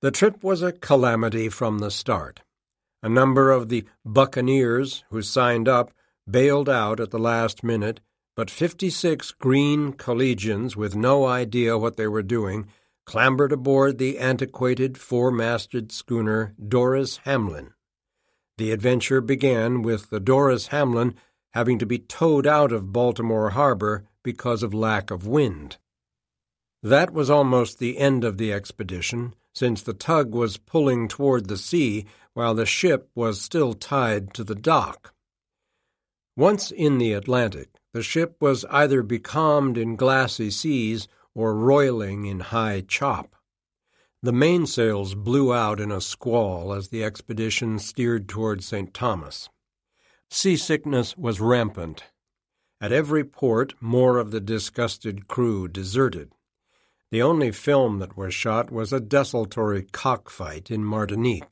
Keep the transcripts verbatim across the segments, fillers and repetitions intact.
The trip was a calamity from the start. A number of the buccaneers who signed up bailed out at the last minute, but fifty-six green collegians with no idea what they were doing clambered aboard the antiquated four-masted schooner Doris Hamlin. The adventure began with the Doris Hamlin having to be towed out of Baltimore Harbor because of lack of wind. That was almost the end of the expedition, since the tug was pulling toward the sea while the ship was still tied to the dock. Once in the Atlantic, the ship was either becalmed in glassy seas or roiling in high chop. The mainsails blew out in a squall as the expedition steered toward Saint Thomas. Seasickness was rampant. At every port, more of the disgusted crew deserted. The only film that was shot was a desultory cockfight in Martinique.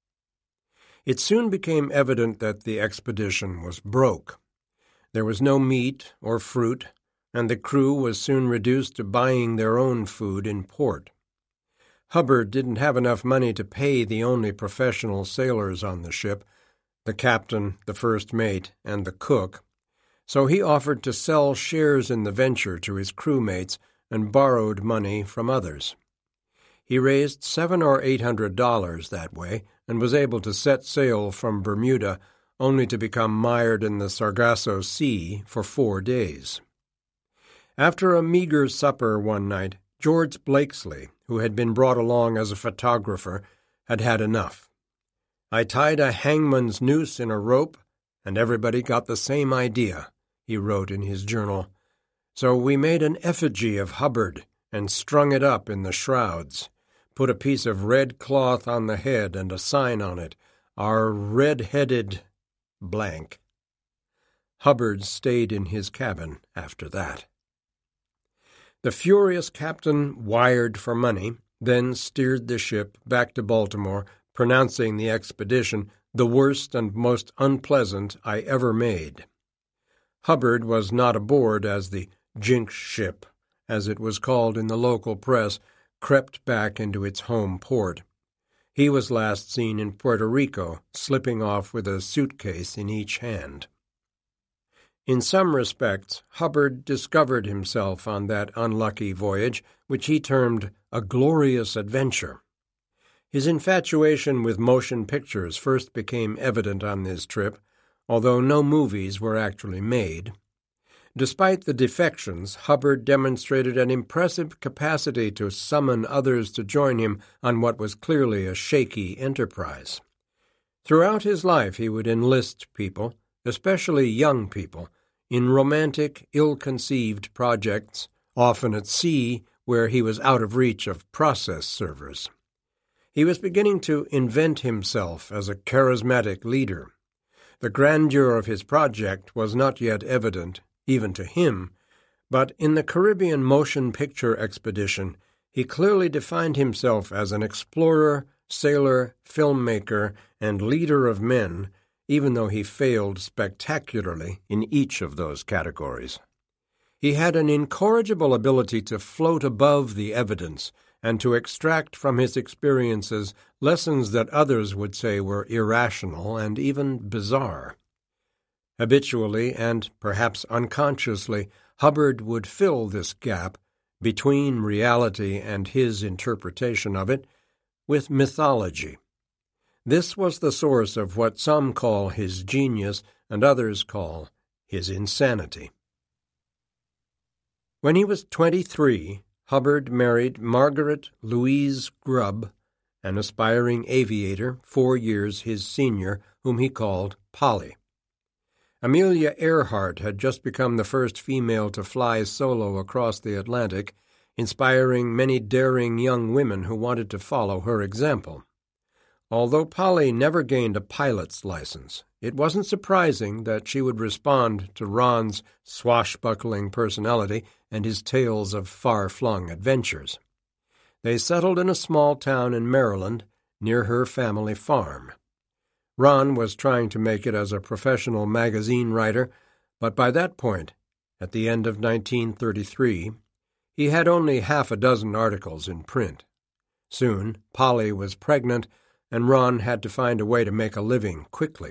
It soon became evident that the expedition was broke. There was no meat or fruit, and the crew was soon reduced to buying their own food in port. Hubbard didn't have enough money to pay the only professional sailors on the ship, the captain, the first mate, and the cook, so he offered to sell shares in the venture to his crewmates and borrowed money from others. He raised seven or eight hundred dollars that way and was able to set sail from Bermuda, only to become mired in the Sargasso Sea for four days. After a meager supper one night, George Blakesley, who had been brought along as a photographer, had had enough. "I tied a hangman's noose in a rope, and everybody got the same idea," he wrote in his journal. "So we made an effigy of Hubbard and strung it up in the shrouds, put a piece of red cloth on the head and a sign on it, 'Our red-headed blank.' Hubbard stayed in his cabin after that." The furious captain wired for money, then steered the ship back to Baltimore, pronouncing the expedition the worst and most unpleasant I ever made. Hubbard was not aboard as the Jinx ship, as it was called in the local press, crept back into its home port. He was last seen in Puerto Rico, slipping off with a suitcase in each hand. In some respects, Hubbard discovered himself on that unlucky voyage, which he termed a glorious adventure. His infatuation with motion pictures first became evident on this trip, although no movies were actually made. Despite the defections, Hubbard demonstrated an impressive capacity to summon others to join him on what was clearly a shaky enterprise. Throughout his life he would enlist people, especially young people, in romantic, ill-conceived projects, often at sea where he was out of reach of process servers. He was beginning to invent himself as a charismatic leader. The grandeur of his project was not yet evident, even to him, but in the Caribbean motion picture expedition he clearly defined himself as an explorer, sailor, filmmaker, and leader of men, even though he failed spectacularly in each of those categories. He had an incorrigible ability to float above the evidence and to extract from his experiences lessons that others would say were irrational and even bizarre. Habitually, and perhaps unconsciously, Hubbard would fill this gap between reality and his interpretation of it with mythology. This was the source of what some call his genius and others call his insanity. When he was twenty-three, Hubbard married Margaret Louise Grubb, an aspiring aviator, four years his senior, whom he called Polly. Amelia Earhart had just become the first female to fly solo across the Atlantic, inspiring many daring young women who wanted to follow her example. Although Polly never gained a pilot's license, it wasn't surprising that she would respond to Ron's swashbuckling personality and his tales of far-flung adventures. They settled in a small town in Maryland, near her family farm. Ron was trying to make it as a professional magazine writer, but by that point, at the end of nineteen thirty-three, he had only half a dozen articles in print. Soon, Polly was pregnant, and Ron had to find a way to make a living quickly.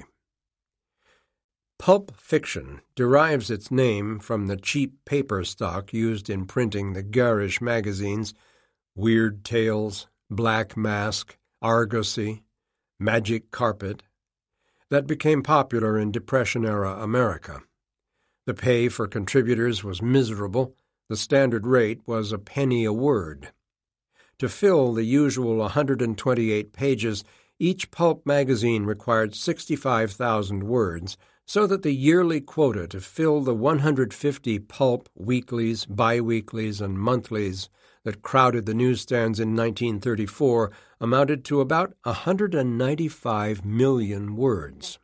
Pulp fiction derives its name from the cheap paper stock used in printing the garish magazines Weird Tales, Black Mask, Argosy, Magic Carpet, that became popular in Depression-era America. The pay for contributors was miserable. The standard rate was a penny a word. To fill the usual one hundred twenty-eight pages, each pulp magazine required sixty-five thousand words, so that the yearly quota to fill the one hundred fifty pulp weeklies, biweeklies, and monthlies that crowded the newsstands in nineteen thirty-four amounted to about one hundred ninety-five million words.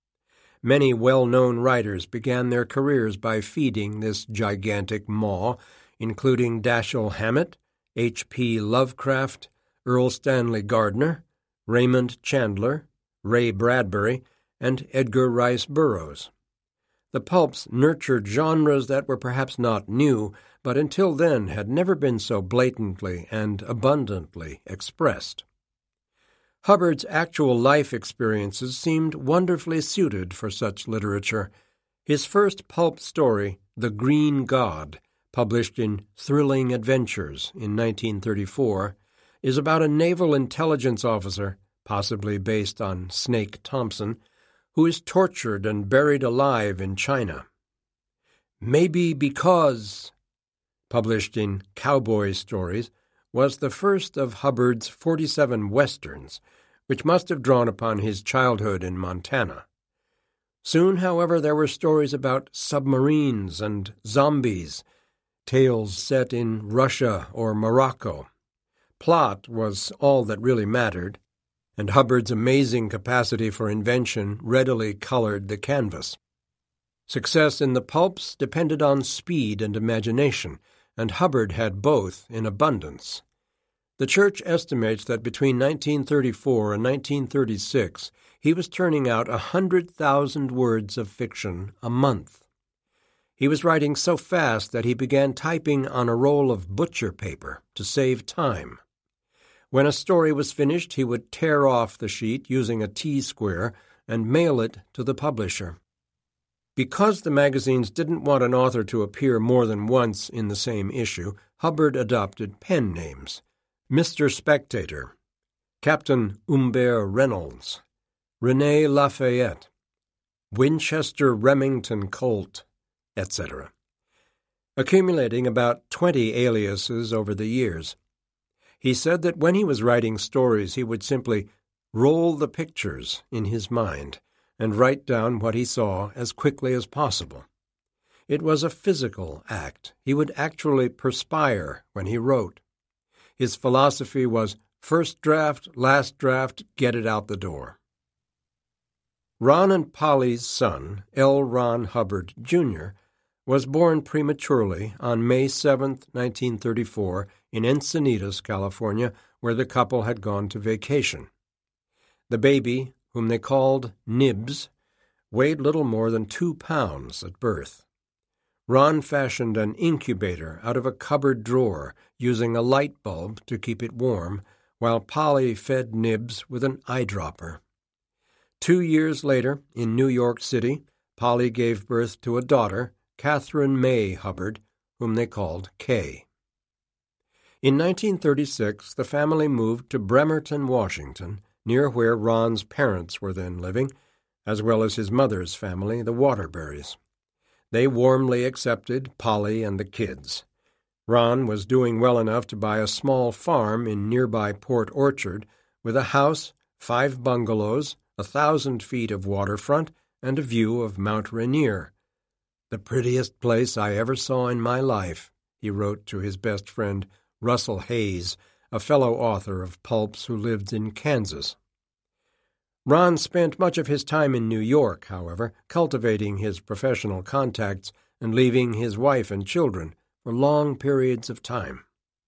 Many well-known writers began their careers by feeding this gigantic maw, including Dashiell Hammett, H P Lovecraft, Earl Stanley Gardner, Raymond Chandler, Ray Bradbury, and Edgar Rice Burroughs. The pulps nurtured genres that were perhaps not new, but until then had never been so blatantly and abundantly expressed. Hubbard's actual life experiences seemed wonderfully suited for such literature. His first pulp story, The Green God, published in Thrilling Adventures in nineteen thirty-four, is about a naval intelligence officer, possibly based on Snake Thompson, who is tortured and buried alive in China. Maybe Because, published in Cowboy Stories, was the first of Hubbard's forty-seven westerns, which must have drawn upon his childhood in Montana. Soon, however, there were stories about submarines and zombies, tales set in Russia or Morocco. Plot was all that really mattered, and Hubbard's amazing capacity for invention readily colored the canvas. Success in the pulps depended on speed and imagination, and Hubbard had both in abundance. The Church estimates that between nineteen thirty-four and nineteen thirty-six he was turning out a hundred thousand words of fiction a month. He was writing so fast that he began typing on a roll of butcher paper to save time. When a story was finished, he would tear off the sheet using a T-square and mail it to the publisher. Because the magazines didn't want an author to appear more than once in the same issue, Hubbard adopted pen names: Mister Spectator, Captain Humbert Reynolds, René Lafayette, Winchester Remington Colt, et cetera, accumulating about twenty aliases over the years. He said that when he was writing stories, he would simply roll the pictures in his mind and write down what he saw as quickly as possible. It was a physical act. He would actually perspire when he wrote. His philosophy was first draft, last draft, get it out the door. Ron and Polly's son, L. Ron Hubbard, Junior, was born prematurely on May seventh, nineteen thirty-four, in Encinitas, California, where the couple had gone to vacation. The baby, whom they called Nibs, weighed little more than two pounds at birth. Ron fashioned an incubator out of a cupboard drawer, using a light bulb to keep it warm, while Polly fed Nibs with an eyedropper. Two years later, in New York City, Polly gave birth to a daughter, Catherine May Hubbard, whom they called Kay. In nineteen thirty-six, the family moved to Bremerton, Washington, near where Ron's parents were then living, as well as his mother's family, the Waterburys. They warmly accepted Polly and the kids. Ron was doing well enough to buy a small farm in nearby Port Orchard with a house, five bungalows, a thousand feet of waterfront, and a view of Mount Rainier. "The prettiest place I ever saw in my life," he wrote to his best friend Russell Hayes, a fellow author of pulps who lived in Kansas. Ron spent much of his time in New York, however, cultivating his professional contacts and leaving his wife and children for long periods of time.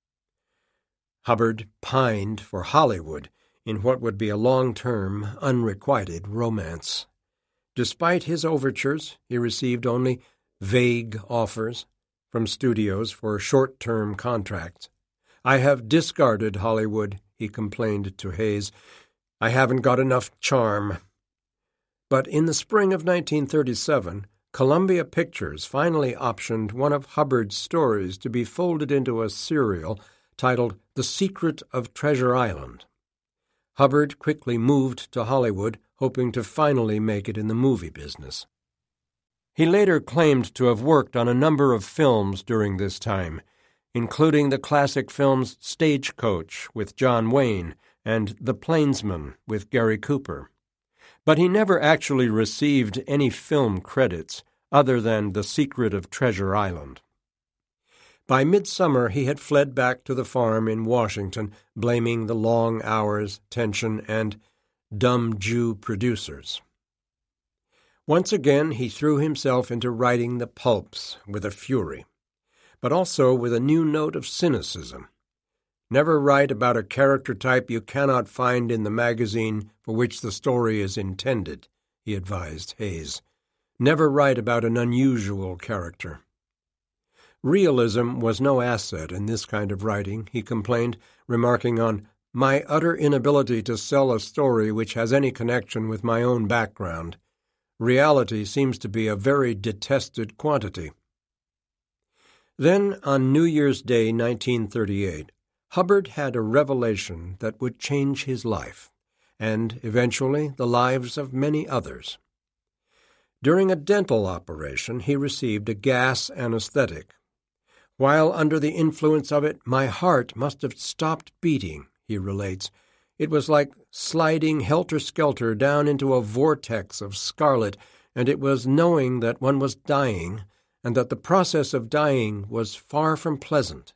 Hubbard pined for Hollywood in what would be a long-term, unrequited romance. Despite his overtures, he received only vague offers from studios for short-term contracts. "I have discarded Hollywood," he complained to Hays. "I haven't got enough charm." But in the spring of nineteen thirty-seven, Columbia Pictures finally optioned one of Hubbard's stories to be folded into a serial titled The Secret of Treasure Island. Hubbard quickly moved to Hollywood, hoping to finally make it in the movie business. He later claimed to have worked on a number of films during this time, including the classic films Stagecoach with John Wayne and The Plainsman with Gary Cooper. But he never actually received any film credits other than The Secret of Treasure Island. By midsummer he had fled back to the farm in Washington, blaming the long hours, tension, and dumb Jew producers. Once again he threw himself into writing the pulps with a fury, but also with a new note of cynicism. Never write about a character type you cannot find in the magazine for which the story is intended, he advised Hays. Never write about an unusual character. Realism was no asset in this kind of writing, he complained, remarking on my utter inability to sell a story which has any connection with my own background. Reality seems to be a very detested quantity. Then, on New Year's Day, nineteen thirty-eight, Hubbard had a revelation that would change his life, and eventually the lives of many others. During a dental operation, he received a gas anesthetic. While under the influence of it, my heart must have stopped beating, he relates. It was like sliding helter-skelter down into a vortex of scarlet, and it was knowing that one was dying, and that the process of dying was far from pleasant.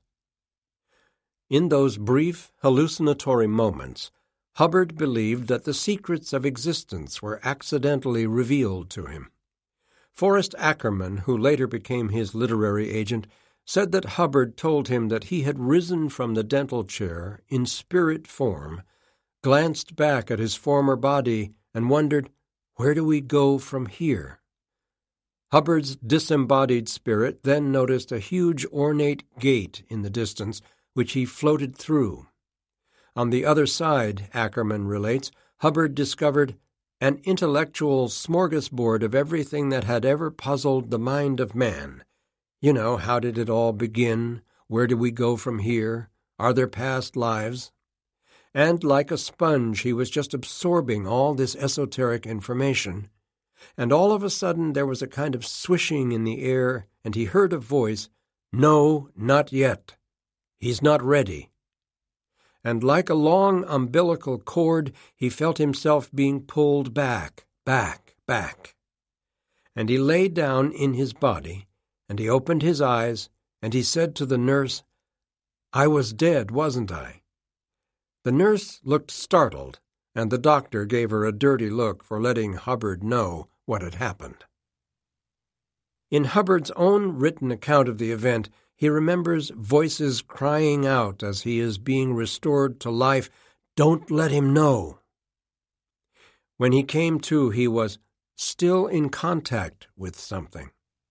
In those brief, hallucinatory moments, Hubbard believed that the secrets of existence were accidentally revealed to him. Forrest Ackerman, who later became his literary agent, said that Hubbard told him that he had risen from the dental chair in spirit form, glanced back at his former body, and wondered, where do we go from here? Hubbard's disembodied spirit then noticed a huge ornate gate in the distance, which he floated through. On the other side, Ackerman relates, Hubbard discovered an intellectual smorgasbord of everything that had ever puzzled the mind of man. You know, how did it all begin? Where do we go from here? Are there past lives? And like a sponge, he was just absorbing all this esoteric information. And all of a sudden there was a kind of swishing in the air, and he heard a voice, "No, not yet. He's not ready." And like a long umbilical cord, he felt himself being pulled back, back, back. And he lay down in his body, and he opened his eyes, and he said to the nurse, "I was dead, wasn't I?" The nurse looked startled, and the doctor gave her a dirty look for letting Hubbard know what had happened. In Hubbard's own written account of the event, he remembers voices crying out as he is being restored to life, "Don't let him know." When he came to, he was still in contact with something.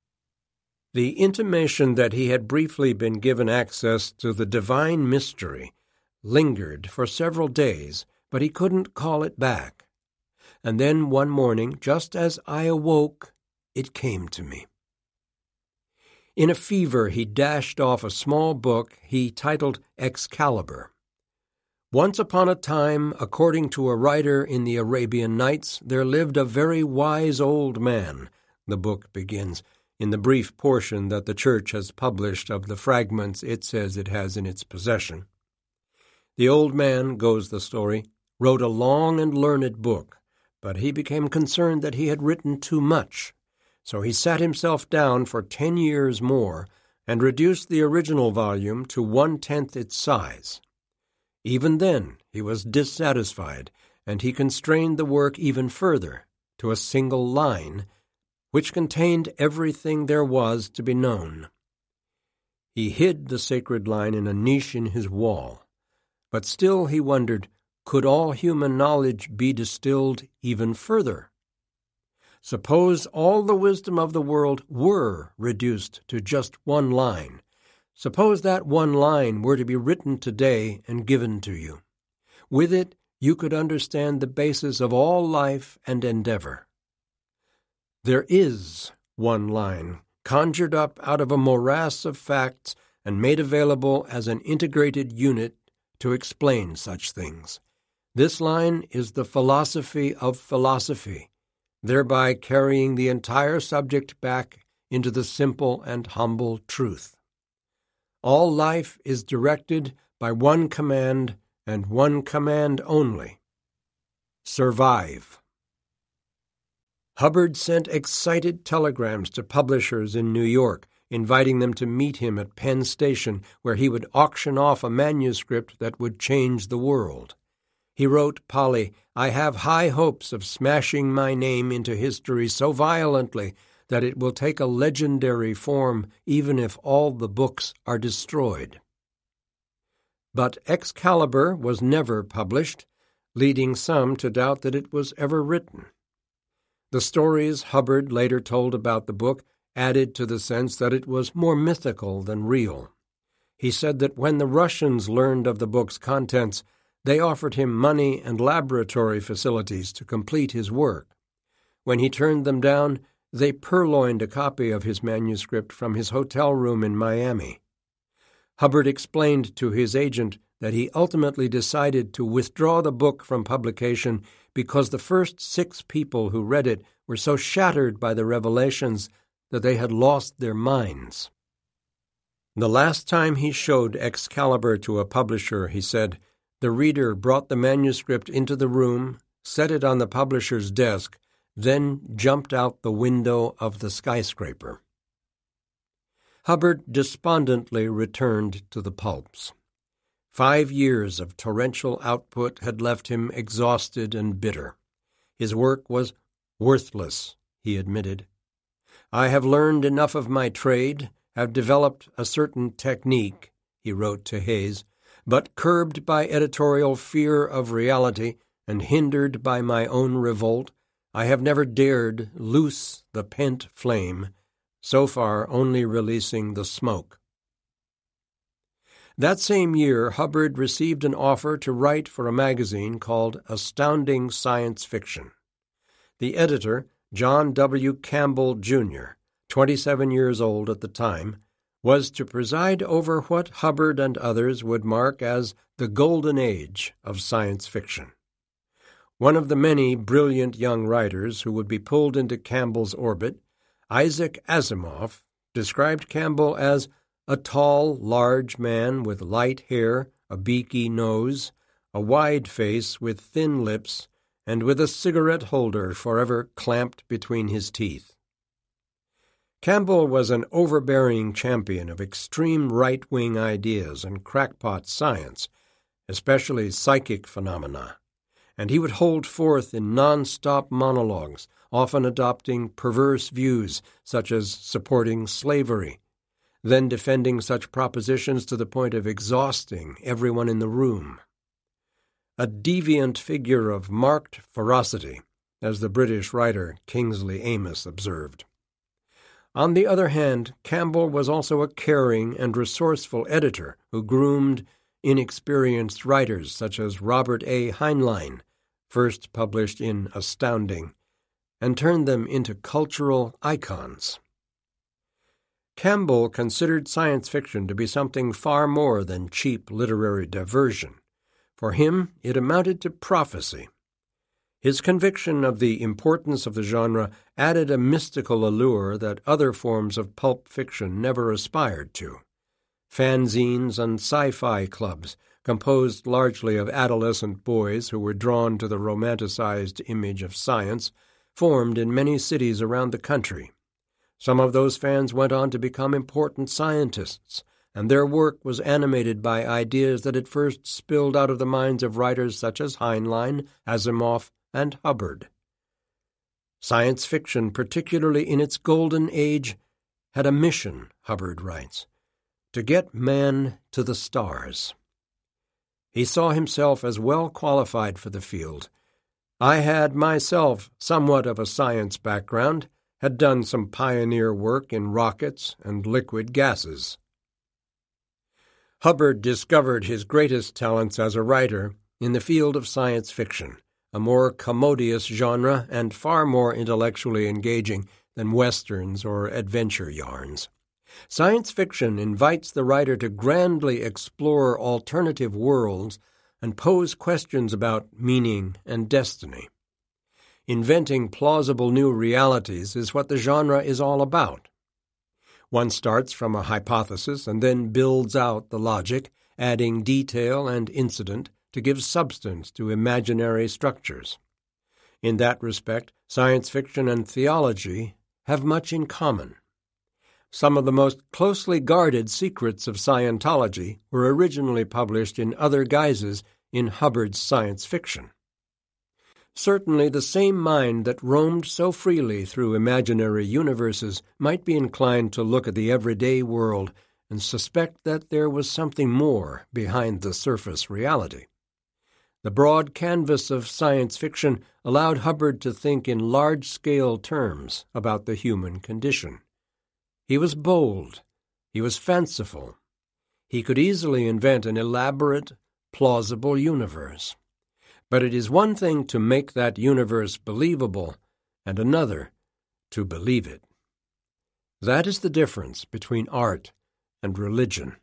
The intimation that he had briefly been given access to the divine mystery lingered for several days, but he couldn't call it back. And then one morning, just as I awoke, it came to me. In a fever, he dashed off a small book he titled Excalibur. Once upon a time, according to a writer in the Arabian Nights, there lived a very wise old man, the book begins, in the brief portion that the Church has published of the fragments it says it has in its possession. The old man, goes the story, wrote a long and learned book, but he became concerned that he had written too much, so he sat himself down for ten years more and reduced the original volume to one-tenth its size. Even then he was dissatisfied, and he constrained the work even further to a single line, which contained everything there was to be known. He hid the sacred line in a niche in his wall, but still he wondered, could all human knowledge be distilled even further? Suppose all the wisdom of the world were reduced to just one line. Suppose that one line were to be written today and given to you. With it, you could understand the basis of all life and endeavor. There is one line, conjured up out of a morass of facts and made available as an integrated unit to explain such things. This line is the philosophy of philosophy, thereby carrying the entire subject back into the simple and humble truth. All life is directed by one command and one command only: survive. Hubbard sent excited telegrams to publishers in New York, inviting them to meet him at Penn Station, where he would auction off a manuscript that would change the world. He wrote Polly, "I have high hopes of smashing my name into history so violently that it will take a legendary form even if all the books are destroyed." But Excalibur was never published, leading some to doubt that it was ever written. The stories Hubbard later told about the book added to the sense that it was more mythical than real. He said that when the Russians learned of the book's contents, they offered him money and laboratory facilities to complete his work. When he turned them down, they purloined a copy of his manuscript from his hotel room in Miami. Hubbard explained to his agent that he ultimately decided to withdraw the book from publication because the first six people who read it were so shattered by the revelations that they had lost their minds. The last time he showed Excalibur to a publisher, he said, the reader brought the manuscript into the room, set it on the publisher's desk, then jumped out the window of the skyscraper. Hubbard despondently returned to the pulps. Five years of torrential output had left him exhausted and bitter. His work was worthless, he admitted. "I have learned enough of my trade, have developed a certain technique," he wrote to Hayes, "but curbed by editorial fear of reality and hindered by my own revolt, I have never dared loose the pent flame, so far only releasing the smoke." That same year, Hubbard received an offer to write for a magazine called Astounding Science Fiction. The editor, John W. Campbell, Junior, twenty-seven years old at the time, was to preside over what Hubbard and others would mark as the golden age of science fiction. One of the many brilliant young writers who would be pulled into Campbell's orbit, Isaac Asimov, described Campbell as a tall, large man with light hair, a beaky nose, a wide face with thin lips, and with a cigarette holder forever clamped between his teeth. Campbell was an overbearing champion of extreme right-wing ideas and crackpot science, especially psychic phenomena, and he would hold forth in non-stop monologues, often adopting perverse views such as supporting slavery, then defending such propositions to the point of exhausting everyone in the room. A deviant figure of marked ferocity, as the British writer Kingsley Amis observed. On the other hand, Campbell was also a caring and resourceful editor who groomed inexperienced writers such as Robert A. Heinlein, first published in Astounding, and turned them into cultural icons. Campbell considered science fiction to be something far more than cheap literary diversion. For him, it amounted to prophecy. His conviction of the importance of the genre added a mystical allure that other forms of pulp fiction never aspired to. Fanzines and sci-fi clubs, composed largely of adolescent boys who were drawn to the romanticized image of science, formed in many cities around the country. Some of those fans went on to become important scientists, and their work was animated by ideas that had first spilled out of the minds of writers such as Heinlein, Asimov, and Hubbard. Science fiction, particularly in its golden age, had a mission, Hubbard writes, to get man to the stars. He saw himself as well qualified for the field. I had myself somewhat of a science background, had done some pioneer work in rockets and liquid gases. Hubbard discovered his greatest talents as a writer in the field of science fiction, a more commodious genre and far more intellectually engaging than westerns or adventure yarns. Science fiction invites the writer to grandly explore alternative worlds and pose questions about meaning and destiny. Inventing plausible new realities is what the genre is all about. One starts from a hypothesis and then builds out the logic, adding detail and incident to give substance to imaginary structures. In that respect, science fiction and theology have much in common. Some of the most closely guarded secrets of Scientology were originally published in other guises in Hubbard's science fiction. Certainly the same mind that roamed so freely through imaginary universes might be inclined to look at the everyday world and suspect that there was something more behind the surface reality. The broad canvas of science fiction allowed Hubbard to think in large-scale terms about the human condition. He was bold. He was fanciful. He could easily invent an elaborate, plausible universe. But it is one thing to make that universe believable, and another to believe it. That is the difference between art and religion.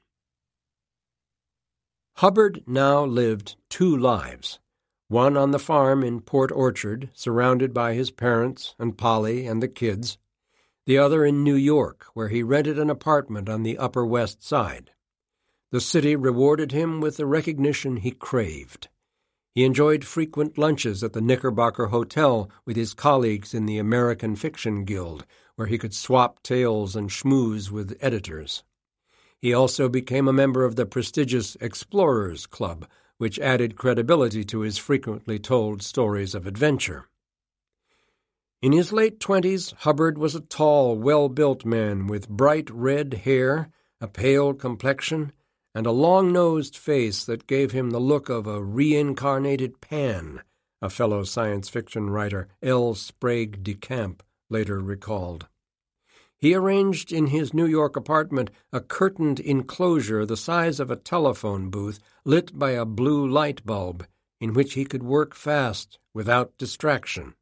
Hubbard now lived two lives, one on the farm in Port Orchard, surrounded by his parents and Polly and the kids, the other in New York, where he rented an apartment on the Upper West Side. The city rewarded him with the recognition he craved. He enjoyed frequent lunches at the Knickerbocker Hotel with his colleagues in the American Fiction Guild, where he could swap tales and schmooze with editors. He also became a member of the prestigious Explorers Club, which added credibility to his frequently told stories of adventure. In his late twenties, Hubbard was a tall, well-built man with bright red hair, a pale complexion, and a long-nosed face that gave him the look of a reincarnated Pan, a fellow science fiction writer, L. Sprague de Camp, later recalled. He arranged in his New York apartment a curtained enclosure the size of a telephone booth lit by a blue light bulb, in which he could work fast without distraction.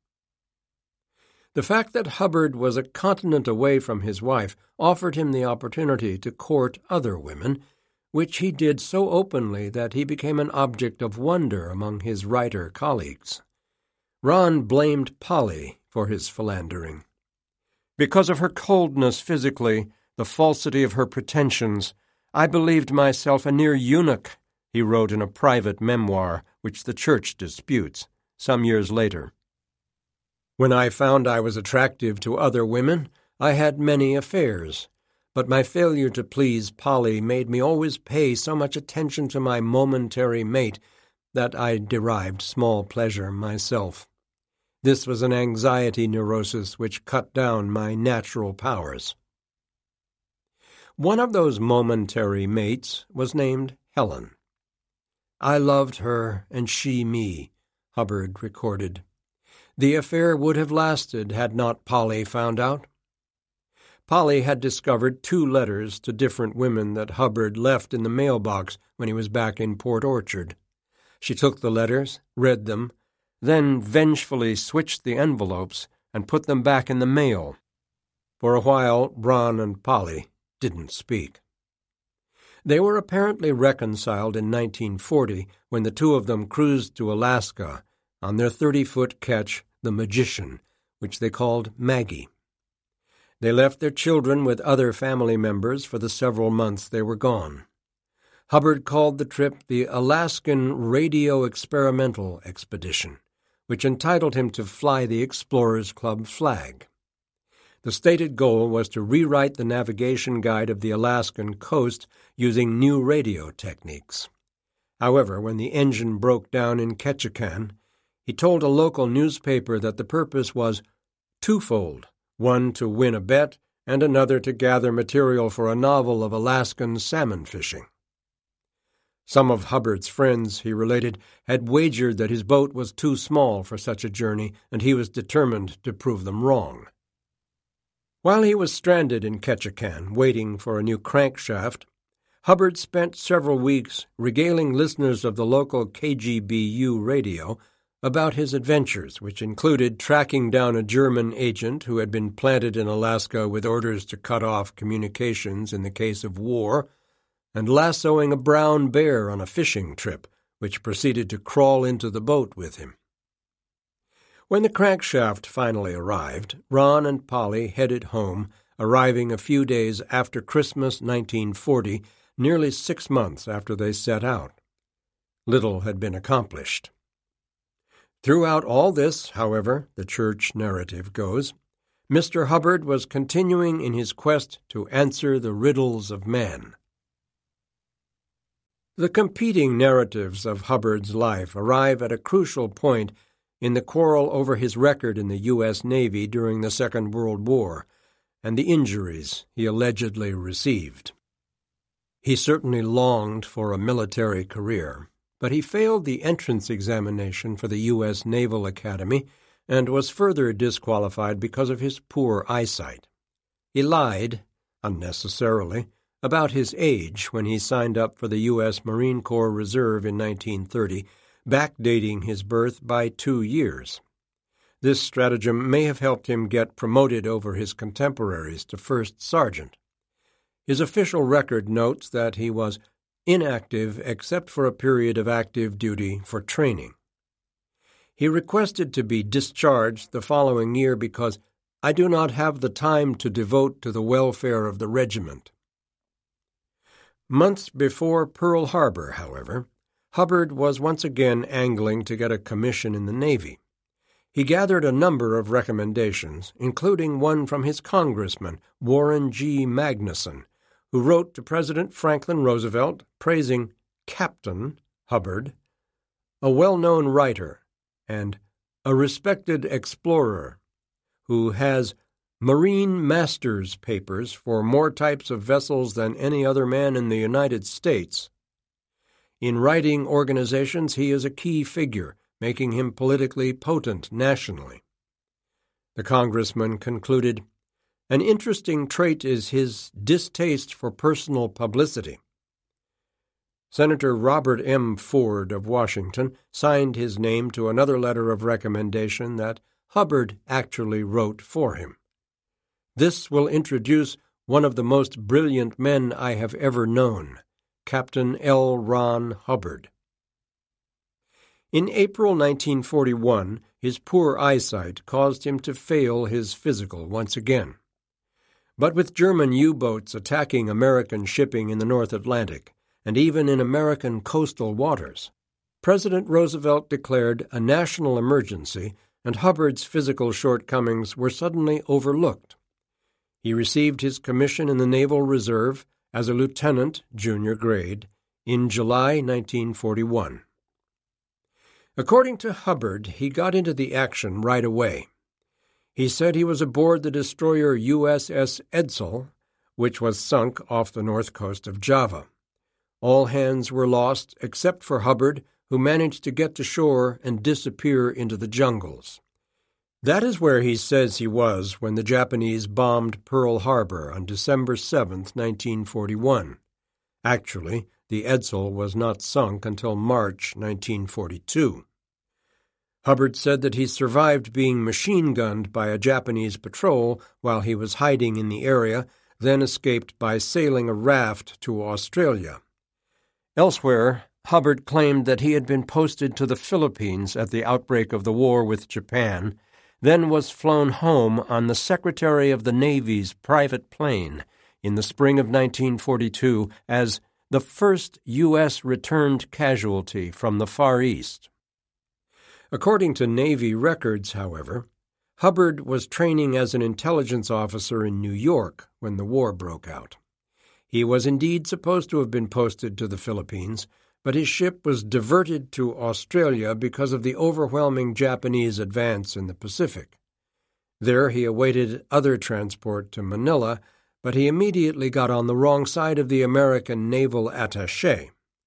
The fact that Hubbard was a continent away from his wife offered him the opportunity to court other women, which he did so openly that he became an object of wonder among his writer colleagues. Ron blamed Polly for his philandering. Because of her coldness physically, the falsity of her pretensions, I believed myself a near eunuch, he wrote in a private memoir, which the church disputes, some years later. When I found I was attractive to other women, I had many affairs. But my failure to please Polly made me always pay so much attention to my momentary mate that I derived small pleasure myself. This was an anxiety neurosis which cut down my natural powers. One of those momentary mates was named Helen. I loved her and she me, Hubbard recorded. The affair would have lasted had not Polly found out. Polly had discovered two letters to different women that Hubbard left in the mailbox when he was back in Port Orchard. She took the letters, read them, then vengefully switched the envelopes and put them back in the mail. For a while, Ron and Polly didn't speak. They were apparently reconciled in nineteen forty when the two of them cruised to Alaska on their thirty-foot ketch, the Magician, which they called Maggie. They left their children with other family members for the several months they were gone. Hubbard called the trip the Alaskan Radio Experimental Expedition, which entitled him to fly the Explorers Club flag. The stated goal was to rewrite the navigation guide of the Alaskan coast using new radio techniques. However, when the engine broke down in Ketchikan, he told a local newspaper that the purpose was twofold, one to win a bet and another to gather material for a novel of Alaskan salmon fishing. Some of Hubbard's friends, he related, had wagered that his boat was too small for such a journey, and he was determined to prove them wrong. While he was stranded in Ketchikan, waiting for a new crankshaft, Hubbard spent several weeks regaling listeners of the local K G B U radio about his adventures, which included tracking down a German agent who had been planted in Alaska with orders to cut off communications in the case of war, and lassoing a brown bear on a fishing trip, which proceeded to crawl into the boat with him. When the crankshaft finally arrived, Ron and Polly headed home, arriving a few days after Christmas nineteen forty, nearly six months after they set out. Little had been accomplished. Throughout all this, however, the church narrative goes, Mister Hubbard was continuing in his quest to answer the riddles of man. The competing narratives of Hubbard's life arrive at a crucial point in the quarrel over his record in the U S Navy during the Second World War and the injuries he allegedly received. He certainly longed for a military career, but he failed the entrance examination for the U S Naval Academy and was further disqualified because of his poor eyesight. He lied, unnecessarily, about his age when he signed up for the U S Marine Corps Reserve in nineteen thirty, backdating his birth by two years. This stratagem may have helped him get promoted over his contemporaries to first sergeant. His official record notes that he was inactive except for a period of active duty for training. He requested to be discharged the following year because I do not have the time to devote to the welfare of the regiment. Months before Pearl Harbor, however, Hubbard was once again angling to get a commission in the Navy. He gathered a number of recommendations, including one from his congressman, Warren G. Magnuson, who wrote to President Franklin Roosevelt praising Captain Hubbard, a well-known writer and a respected explorer who has marine master's papers for more types of vessels than any other man in the United States. In writing organizations, he is a key figure, making him politically potent nationally. The congressman concluded, an interesting trait is his distaste for personal publicity. Senator Robert M. Ford of Washington signed his name to another letter of recommendation that Hubbard actually wrote for him. This will introduce one of the most brilliant men I have ever known, Captain L. Ron Hubbard. In April nineteen forty-one, his poor eyesight caused him to fail his physical once again. But with German U-boats attacking American shipping in the North Atlantic, and even in American coastal waters, President Roosevelt declared a national emergency, and Hubbard's physical shortcomings were suddenly overlooked. He received his commission in the Naval Reserve as a lieutenant, junior grade, in July nineteen forty-one. According to Hubbard, he got into the action right away. He said he was aboard the destroyer U S S Edsel, which was sunk off the north coast of Java. All hands were lost except for Hubbard, who managed to get to shore and disappear into the jungles. That is where he says he was when the Japanese bombed Pearl Harbor on December seventh, nineteen forty-one. Actually, the Edsel was not sunk until March nineteen forty-two. Hubbard said that he survived being machine-gunned by a Japanese patrol while he was hiding in the area, then escaped by sailing a raft to Australia. Elsewhere, Hubbard claimed that he had been posted to the Philippines at the outbreak of the war with Japan, then was flown home on the Secretary of the Navy's private plane in the spring of nineteen forty-two as the first U S returned casualty from the Far East. According to Navy records, however, Hubbard was training as an intelligence officer in New York when the war broke out. He was indeed supposed to have been posted to the Philippines, but his ship was diverted to Australia because of the overwhelming Japanese advance in the Pacific. There he awaited other transport to Manila, but he immediately got on the wrong side of the American naval attaché.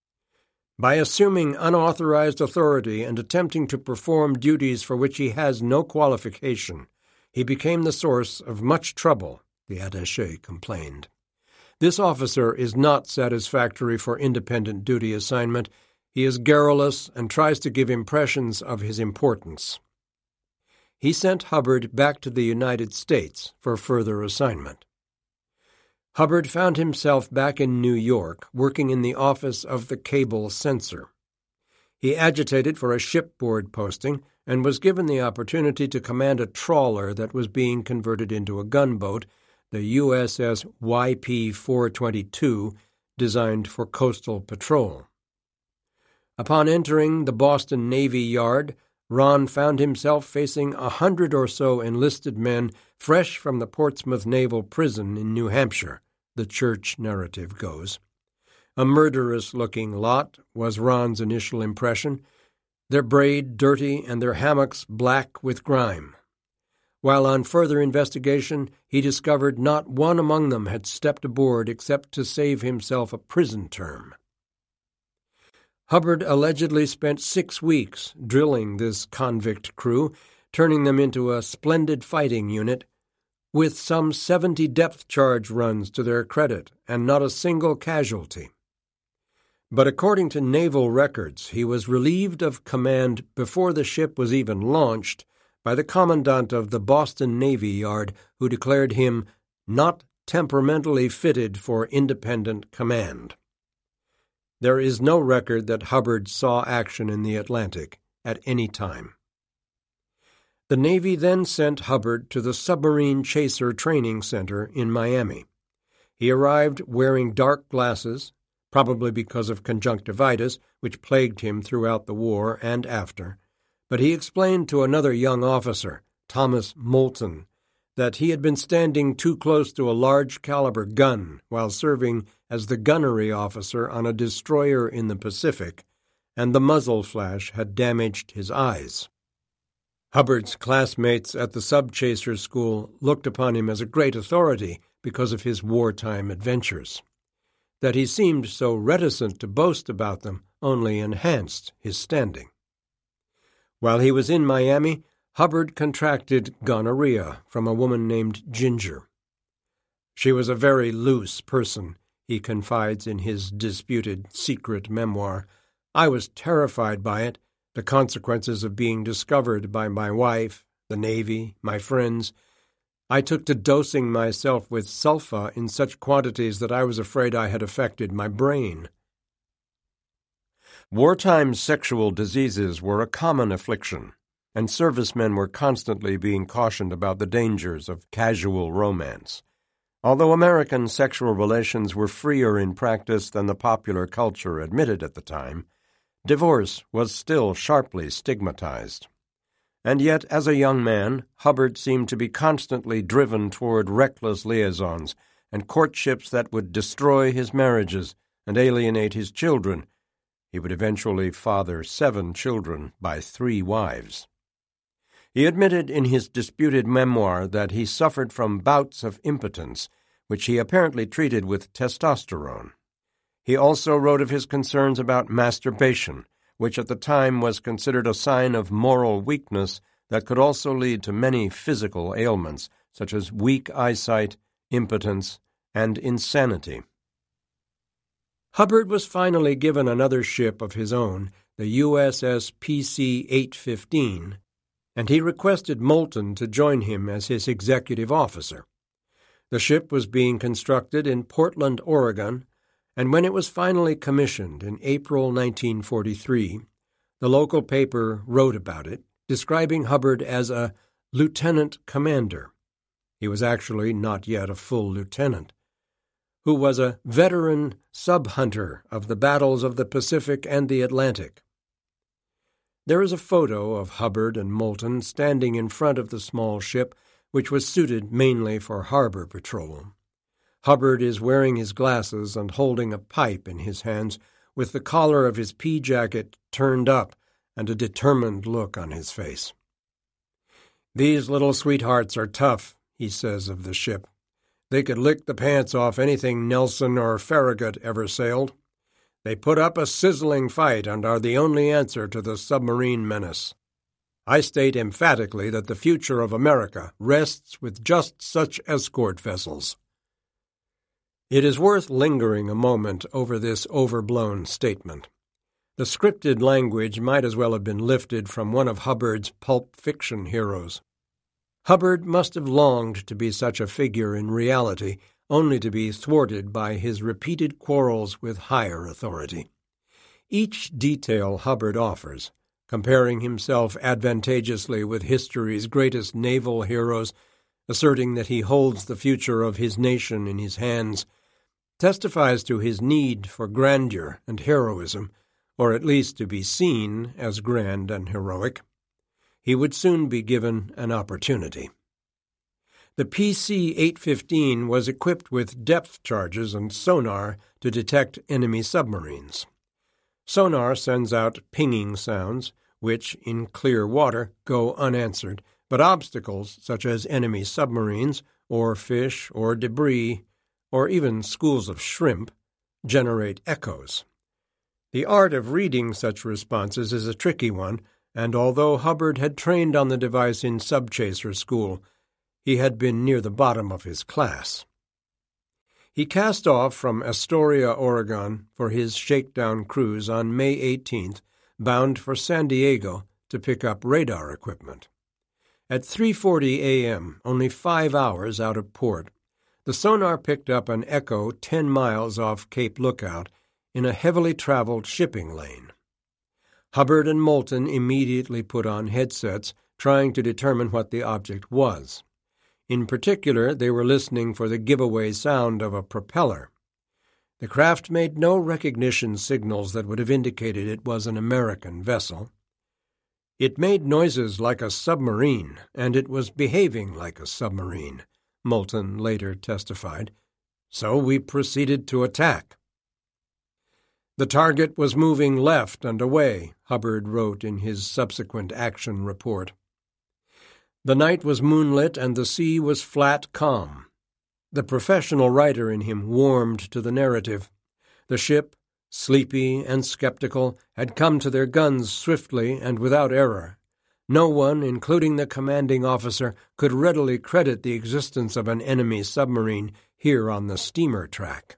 By assuming unauthorized authority and attempting to perform duties for which he has no qualification, he became the source of much trouble, the attaché complained. This officer is not satisfactory for independent duty assignment. He is garrulous and tries to give impressions of his importance. He sent Hubbard back to the United States for further assignment. Hubbard found himself back in New York, working in the office of the cable censor. He agitated for a shipboard posting and was given the opportunity to command a trawler that was being converted into a gunboat, the U S S Y P four twenty-two, designed for coastal patrol. Upon entering the Boston Navy Yard, Ron found himself facing a hundred or so enlisted men fresh from the Portsmouth Naval Prison in New Hampshire, the church narrative goes. A murderous-looking lot was Ron's initial impression, their braid dirty and their hammocks black with grime. While on further investigation, he discovered not one among them had stepped aboard except to save himself a prison term. Hubbard allegedly spent six weeks drilling this convict crew, turning them into a splendid fighting unit, with some seventy depth charge runs to their credit and not a single casualty. But according to naval records, he was relieved of command before the ship was even launched by the commandant of the Boston Navy Yard, who declared him not temperamentally fitted for independent command. There is no record that Hubbard saw action in the Atlantic at any time. The Navy then sent Hubbard to the Submarine Chaser Training Center in Miami. He arrived wearing dark glasses, probably because of conjunctivitis, which plagued him throughout the war and after, but he explained to another young officer, Thomas Moulton, that he had been standing too close to a large-caliber gun while serving as the gunnery officer on a destroyer in the Pacific, and the muzzle flash had damaged his eyes. Hubbard's classmates at the sub-chaser school looked upon him as a great authority because of his wartime adventures. That he seemed so reticent to boast about them only enhanced his standing. While he was in Miami, Hubbard contracted gonorrhea from a woman named Ginger. She was a very loose person, he confides in his disputed secret memoir. I was terrified by it, the consequences of being discovered by my wife, the Navy, my friends. I took to dosing myself with sulfa in such quantities that I was afraid I had affected my brain. Wartime sexual diseases were a common affliction, and servicemen were constantly being cautioned about the dangers of casual romance. Although American sexual relations were freer in practice than the popular culture admitted at the time, divorce was still sharply stigmatized. And yet, as a young man, Hubbard seemed to be constantly driven toward reckless liaisons and courtships that would destroy his marriages and alienate his children. He would eventually father seven children by three wives. He admitted in his disputed memoir that he suffered from bouts of impotence, which he apparently treated with testosterone. He also wrote of his concerns about masturbation, which at the time was considered a sign of moral weakness that could also lead to many physical ailments, such as weak eyesight, impotence, and insanity. Hubbard was finally given another ship of his own, the U S S P C eight fifteen, and he requested Moulton to join him as his executive officer. The ship was being constructed in Portland, Oregon, and when it was finally commissioned in April nineteen forty-three, the local paper wrote about it, describing Hubbard as a lieutenant commander. He was actually not yet a full lieutenant, who was a veteran sub-hunter of the battles of the Pacific and the Atlantic. There is a photo of Hubbard and Moulton standing in front of the small ship, which was suited mainly for harbor patrol. Hubbard is wearing his glasses and holding a pipe in his hands, with the collar of his pea jacket turned up and a determined look on his face. "These little sweethearts are tough," he says of the ship. "They could lick the pants off anything Nelson or Farragut ever sailed. They put up a sizzling fight and are the only answer to the submarine menace. I state emphatically that the future of America rests with just such escort vessels." It is worth lingering a moment over this overblown statement. The scripted language might as well have been lifted from one of Hubbard's pulp fiction heroes. Hubbard must have longed to be such a figure in reality, only to be thwarted by his repeated quarrels with higher authority. Each detail Hubbard offers, comparing himself advantageously with history's greatest naval heroes, asserting that he holds the future of his nation in his hands, testifies to his need for grandeur and heroism, or at least to be seen as grand and heroic. He would soon be given an opportunity. The P C eight fifteen was equipped with depth charges and sonar to detect enemy submarines. Sonar sends out pinging sounds, which, in clear water, go unanswered, but obstacles such as enemy submarines, or fish, or debris, or even schools of shrimp, generate echoes. The art of reading such responses is a tricky one, and although Hubbard had trained on the device in subchaser school, he had been near the bottom of his class. He cast off from Astoria, Oregon, for his shakedown cruise on May eighteenth, bound for San Diego to pick up radar equipment. At three forty a.m., only five hours out of port, the sonar picked up an echo ten miles off Cape Lookout in a heavily traveled shipping lane. Hubbard and Moulton immediately put on headsets, trying to determine what the object was. In particular, they were listening for the giveaway sound of a propeller. The craft made no recognition signals that would have indicated it was an American vessel. It made noises like a submarine, and it was behaving like a submarine, Moulton later testified. So we proceeded to attack. The target was moving left and away, Hubbard wrote in his subsequent action report. The night was moonlit and the sea was flat calm. The professional writer in him warmed to the narrative. The ship, sleepy and skeptical, had come to their guns swiftly and without error. No one, including the commanding officer, could readily credit the existence of an enemy submarine here on the steamer track.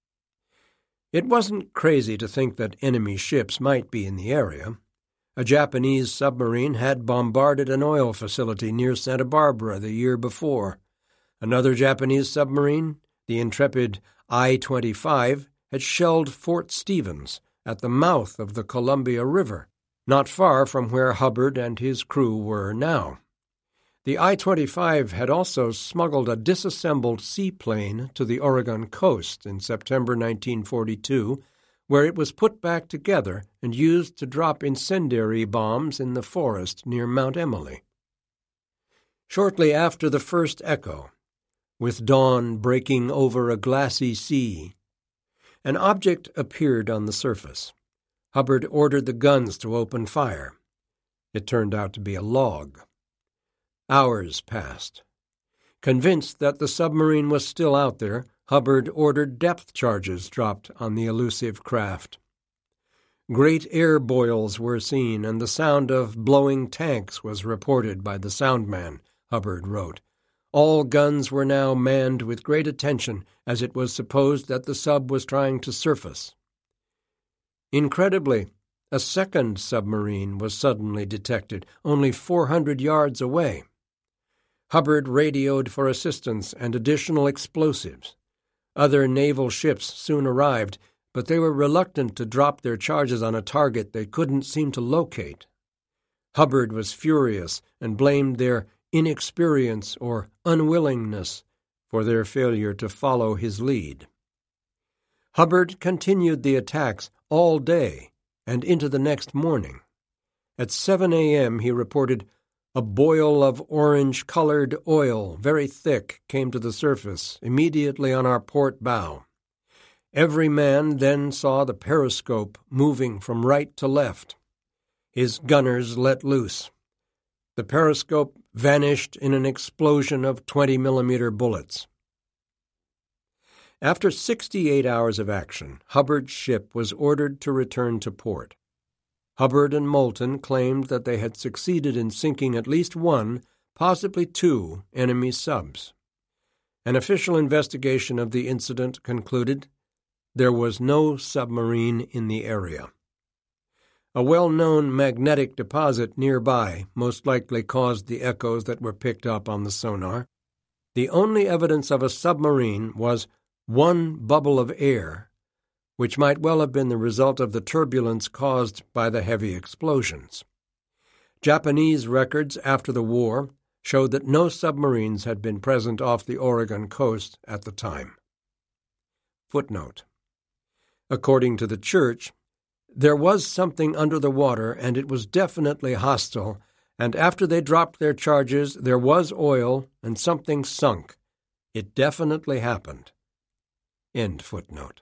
It wasn't crazy to think that enemy ships might be in the area. A Japanese submarine had bombarded an oil facility near Santa Barbara the year before. Another Japanese submarine, the intrepid I twenty-five, had shelled Fort Stevens at the mouth of the Columbia River, not far from where Hubbard and his crew were now. The I twenty-five had also smuggled a disassembled seaplane to the Oregon coast in September nineteen forty-two, where it was put back together and used to drop incendiary bombs in the forest near Mount Emily. Shortly after the first echo, with dawn breaking over a glassy sea, an object appeared on the surface. Hubbard ordered the guns to open fire. It turned out to be a log. Hours passed. Convinced that the submarine was still out there, Hubbard ordered depth charges dropped on the elusive craft. Great air boils were seen, and the sound of blowing tanks was reported by the soundman, Hubbard wrote. All guns were now manned with great attention, as it was supposed that the sub was trying to surface. Incredibly, a second submarine was suddenly detected, only four hundred yards away. Hubbard radioed for assistance and additional explosives. Other naval ships soon arrived, but they were reluctant to drop their charges on a target they couldn't seem to locate. Hubbard was furious and blamed their inexperience or unwillingness for their failure to follow his lead. Hubbard continued the attacks all day and into the next morning. At seven a.m. he reported, "A boil of orange-colored oil, very thick, came to the surface, immediately on our port bow. Every man then saw the periscope moving from right to left. His gunners let loose. The periscope vanished in an explosion of twenty millimeter bullets." After sixty-eight hours of action, Hubbard's ship was ordered to return to port. Hubbard and Moulton claimed that they had succeeded in sinking at least one, possibly two, enemy subs. An official investigation of the incident concluded there was no submarine in the area. A well-known magnetic deposit nearby most likely caused the echoes that were picked up on the sonar. The only evidence of a submarine was one bubble of air, which might well have been the result of the turbulence caused by the heavy explosions. Japanese records after the war showed that no submarines had been present off the Oregon coast at the time. Footnote. According to the church, there was something under the water, and it was definitely hostile, and after they dropped their charges, there was oil, and something sunk. It definitely happened. End footnote.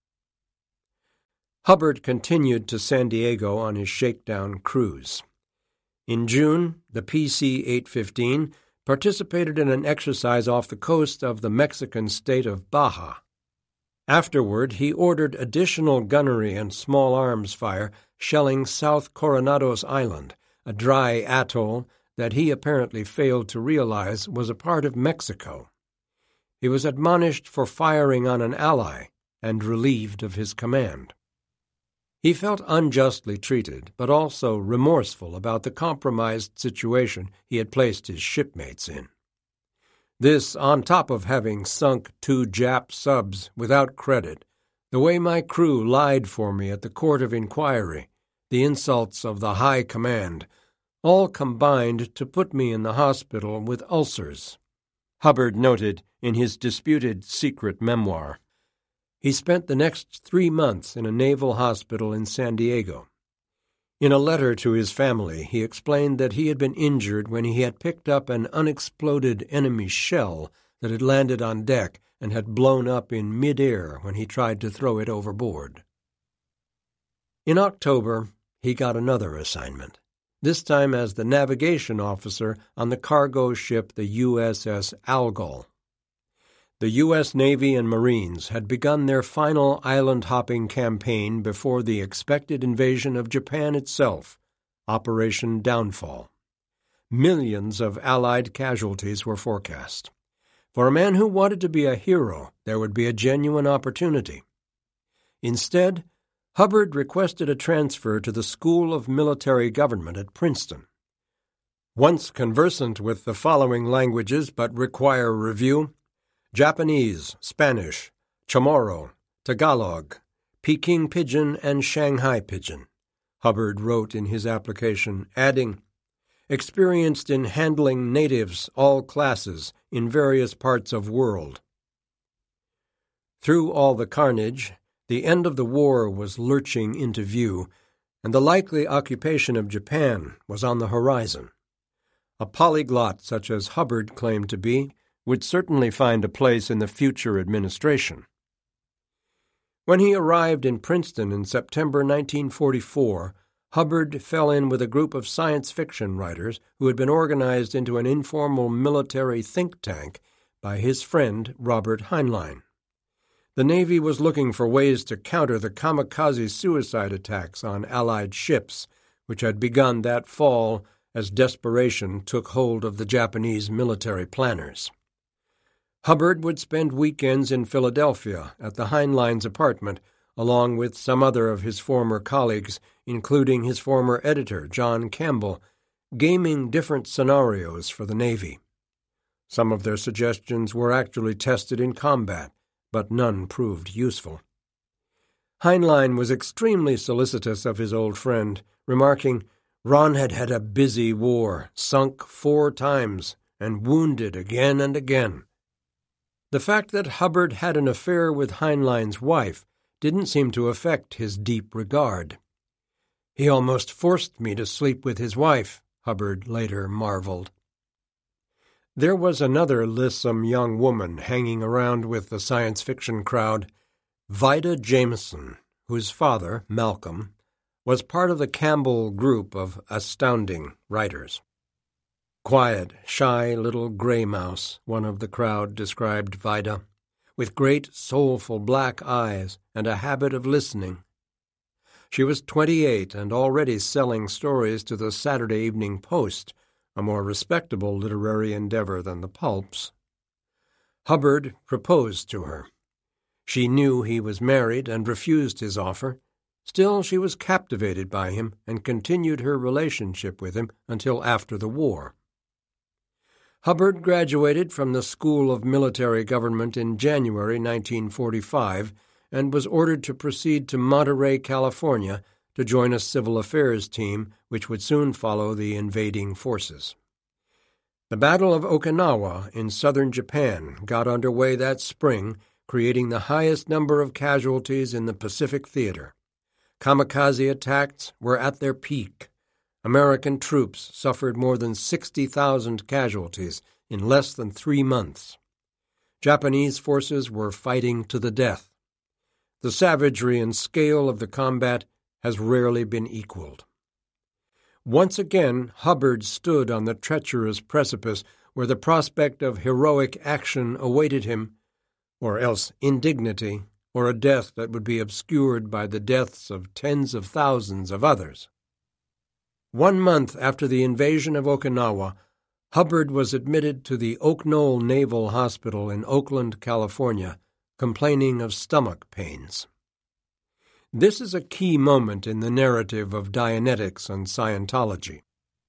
Hubbard continued to San Diego on his shakedown cruise. In June, the P C eight fifteen participated in an exercise off the coast of the Mexican state of Baja. Afterward, he ordered additional gunnery and small arms fire shelling South Coronados Island, a dry atoll that he apparently failed to realize was a part of Mexico. He was admonished for firing on an ally and relieved of his command. He felt unjustly treated, but also remorseful about the compromised situation he had placed his shipmates in. This on top of having sunk two Jap subs without credit, the way my crew lied for me at the court of inquiry, the insults of the high command, all combined to put me in the hospital with ulcers, Hubbard noted in his disputed secret memoir. He spent the next three months in a naval hospital in San Diego. In a letter to his family, he explained that he had been injured when he had picked up an unexploded enemy shell that had landed on deck and had blown up in mid-air when he tried to throw it overboard. In October, he got another assignment, this time as the navigation officer on the cargo ship the U S S Algol. The U S Navy and Marines had begun their final island-hopping campaign before the expected invasion of Japan itself, Operation Downfall. Millions of Allied casualties were forecast. For a man who wanted to be a hero, there would be a genuine opportunity. Instead, Hubbard requested a transfer to the School of Military Government at Princeton. Once conversant with the following languages but require review: Japanese, Spanish, Chamorro, Tagalog, Peking Pidgin, and Shanghai Pidgin, Hubbard wrote in his application, adding, experienced in handling natives, all classes, in various parts of world. Through all the carnage, the end of the war was lurching into view, and the likely occupation of Japan was on the horizon. A polyglot such as Hubbard claimed to be would certainly find a place in the future administration. When he arrived in Princeton in September nineteen forty-four, Hubbard fell in with a group of science fiction writers who had been organized into an informal military think tank by his friend Robert Heinlein. The Navy was looking for ways to counter the kamikaze suicide attacks on Allied ships, which had begun that fall as desperation took hold of the Japanese military planners. Hubbard would spend weekends in Philadelphia at the Heinlein's apartment, along with some other of his former colleagues, including his former editor, John Campbell, gaming different scenarios for the Navy. Some of their suggestions were actually tested in combat, but none proved useful. Heinlein was extremely solicitous of his old friend, remarking, Ron had had a busy war, sunk four times, and wounded again and again. The fact that Hubbard had an affair with Heinlein's wife didn't seem to affect his deep regard. He almost forced me to sleep with his wife, Hubbard later marveled. There was another lissom young woman hanging around with the science fiction crowd, Vida Jameson, whose father, Malcolm, was part of the Campbell group of astounding writers. Quiet, shy little gray mouse, one of the crowd described Vida, with great, soulful black eyes and a habit of listening. She was twenty-eight and already selling stories to the Saturday Evening Post, a more respectable literary endeavor than the pulps. Hubbard proposed to her. She knew he was married and refused his offer. Still, she was captivated by him and continued her relationship with him until after the war. Hubbard graduated from the School of Military Government in January nineteen forty-five and was ordered to proceed to Monterey, California, to join a civil affairs team which would soon follow the invading forces. The Battle of Okinawa in southern Japan got underway that spring, creating the highest number of casualties in the Pacific Theater. Kamikaze attacks were at their peak. American troops suffered more than sixty thousand casualties in less than three months. Japanese forces were fighting to the death. The savagery and scale of the combat has rarely been equaled. Once again, Hubbard stood on the treacherous precipice where the prospect of heroic action awaited him, or else indignity, or a death that would be obscured by the deaths of tens of thousands of others. One month after the invasion of Okinawa, Hubbard was admitted to the Oak Knoll Naval Hospital in Oakland, California, complaining of stomach pains. This is a key moment in the narrative of Dianetics and Scientology.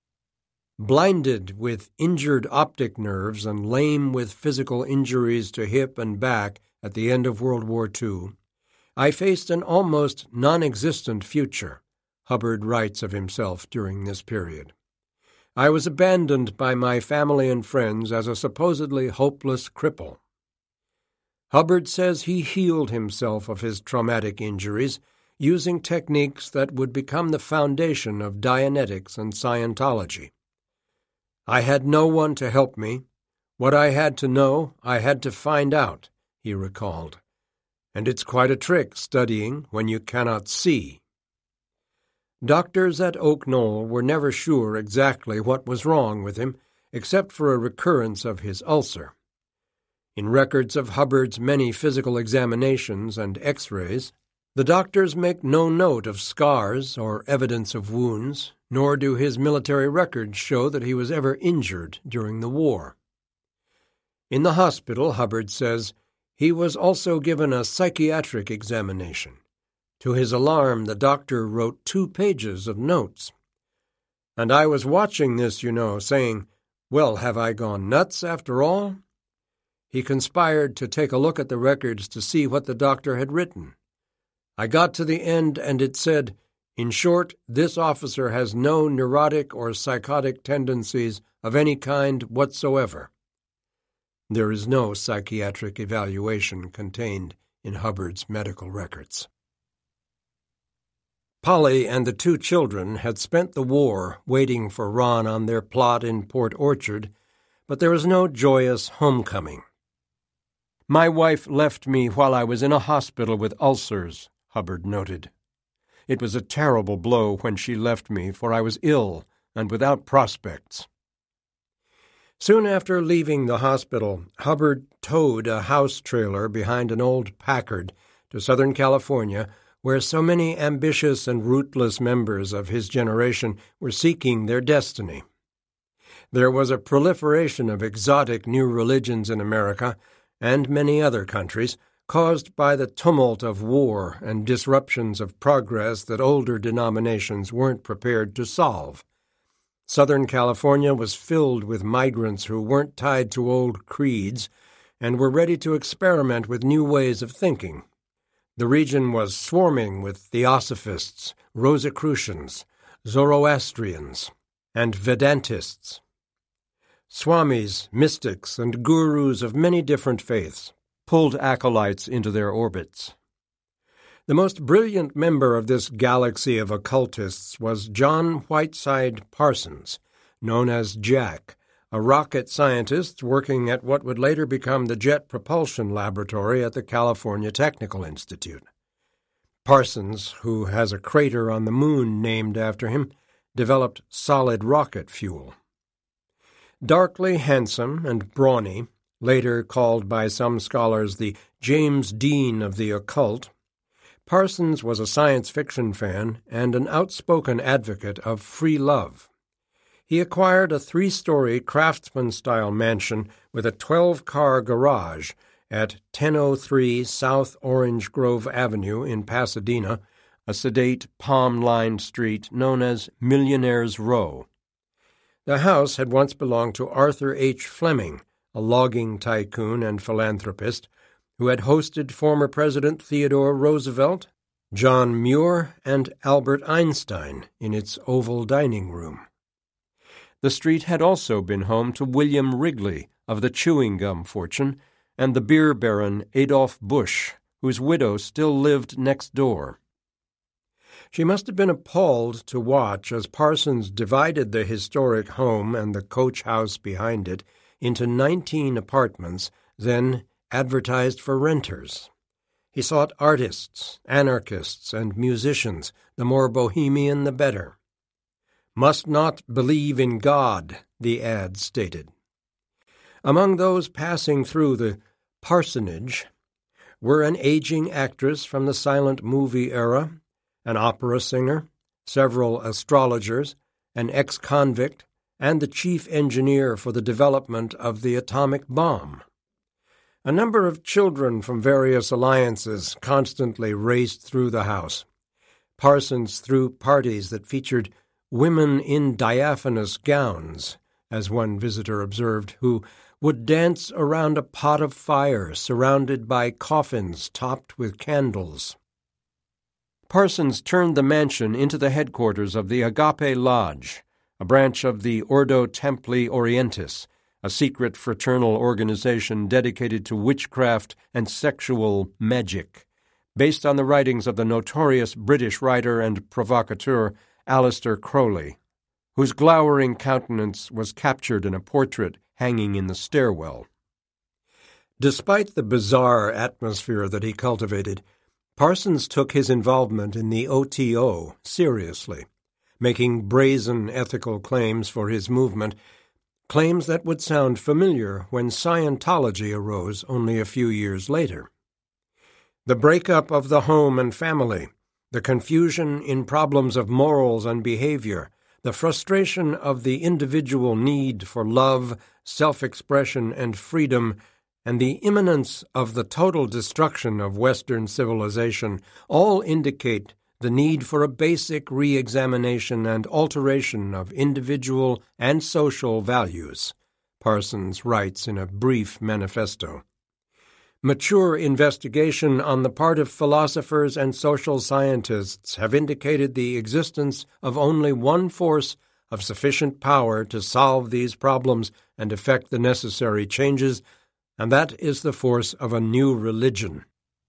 Blinded with injured optic nerves and lame with physical injuries to hip and back at the end of World War Two, I faced an almost non-existent future, Hubbard writes of himself during this period. I was abandoned by my family and friends as a supposedly hopeless cripple. Hubbard says he healed himself of his traumatic injuries using techniques that would become the foundation of Dianetics and Scientology. I had no one to help me. What I had to know, I had to find out, he recalled. And it's quite a trick studying when you cannot see. Doctors at Oak Knoll were never sure exactly what was wrong with him, except for a recurrence of his ulcer. In records of Hubbard's many physical examinations and X-rays, the doctors make no note of scars or evidence of wounds, nor do his military records show that he was ever injured during the war. In the hospital, Hubbard says, he was also given a psychiatric examination. To his alarm, the doctor wrote two pages of notes. And I was watching this, you know, saying, well, have I gone nuts after all? He conspired to take a look at the records to see what the doctor had written. I got to the end, and it said, in short, this officer has no neurotic or psychotic tendencies of any kind whatsoever. There is no psychiatric evaluation contained in Hubbard's medical records. Polly and the two children had spent the war waiting for Ron on their plot in Port Orchard, but there was no joyous homecoming. My wife left me while I was in a hospital with ulcers, Hubbard noted. It was a terrible blow when she left me, for I was ill and without prospects. Soon after leaving the hospital, Hubbard towed a house trailer behind an old Packard to Southern California, where so many ambitious and rootless members of his generation were seeking their destiny. There was a proliferation of exotic new religions in America and many other countries, caused by the tumult of war and disruptions of progress that older denominations weren't prepared to solve. Southern California was filled with migrants who weren't tied to old creeds and were ready to experiment with new ways of thinking. The region was swarming with Theosophists, Rosicrucians, Zoroastrians, and Vedantists. Swamis, mystics, and gurus of many different faiths pulled acolytes into their orbits. The most brilliant member of this galaxy of occultists was John Whiteside Parsons, known as Jack, a rocket scientist working at what would later become the Jet Propulsion Laboratory at the California Technical Institute. Parsons, who has a crater on the moon named after him, developed solid rocket fuel. Darkly handsome and brawny, later called by some scholars the James Dean of the occult, Parsons was a science fiction fan and an outspoken advocate of free love. he acquired a three-story craftsman-style mansion with a twelve-car garage at ten oh three South Orange Grove Avenue in Pasadena, a sedate, palm-lined street known as Millionaire's Row. The house had once belonged to Arthur H. Fleming, a logging tycoon and philanthropist, who had hosted former President Theodore Roosevelt, John Muir, and Albert Einstein in its oval dining room. The street had also been home to William Wrigley of the chewing gum fortune and the beer baron Adolph Busch, whose widow still lived next door. She must have been appalled to watch as Parsons divided the historic home and the coach house behind it into nineteen apartments, then advertised for renters. He sought artists, anarchists, and musicians, the more bohemian the better. "Must not believe in God," the ad stated. Among those passing through the parsonage were an aging actress from the silent movie era, an opera singer, several astrologers, an ex-convict, and the chief engineer for the development of the atomic bomb. A number of children from various alliances constantly raced through the house. Parsons threw parties that featured women in diaphanous gowns, as one visitor observed, who would dance around a pot of fire surrounded by coffins topped with candles. Parsons turned the mansion into the headquarters of the Agape Lodge, a branch of the Ordo Templi Orientis, a secret fraternal organization dedicated to witchcraft and sexual magic, based on the writings of the notorious British writer and provocateur Aleister Crowley, whose glowering countenance was captured in a portrait hanging in the stairwell. Despite the bizarre atmosphere that he cultivated, Parsons took his involvement in the O T O seriously, making brazen ethical claims for his movement, claims that would sound familiar when Scientology arose only a few years later. The breakup of the home and family, the confusion in problems of morals and behavior, the frustration of the individual need for love, self-expression, and freedom, and the imminence of the total destruction of Western civilization all indicate the need for a basic re-examination and alteration of individual and social values, Parsons writes in a brief manifesto. Mature investigation on the part of philosophers and social scientists have indicated the existence of only one force of sufficient power to solve these problems and effect the necessary changes, and that is the force of a new religion.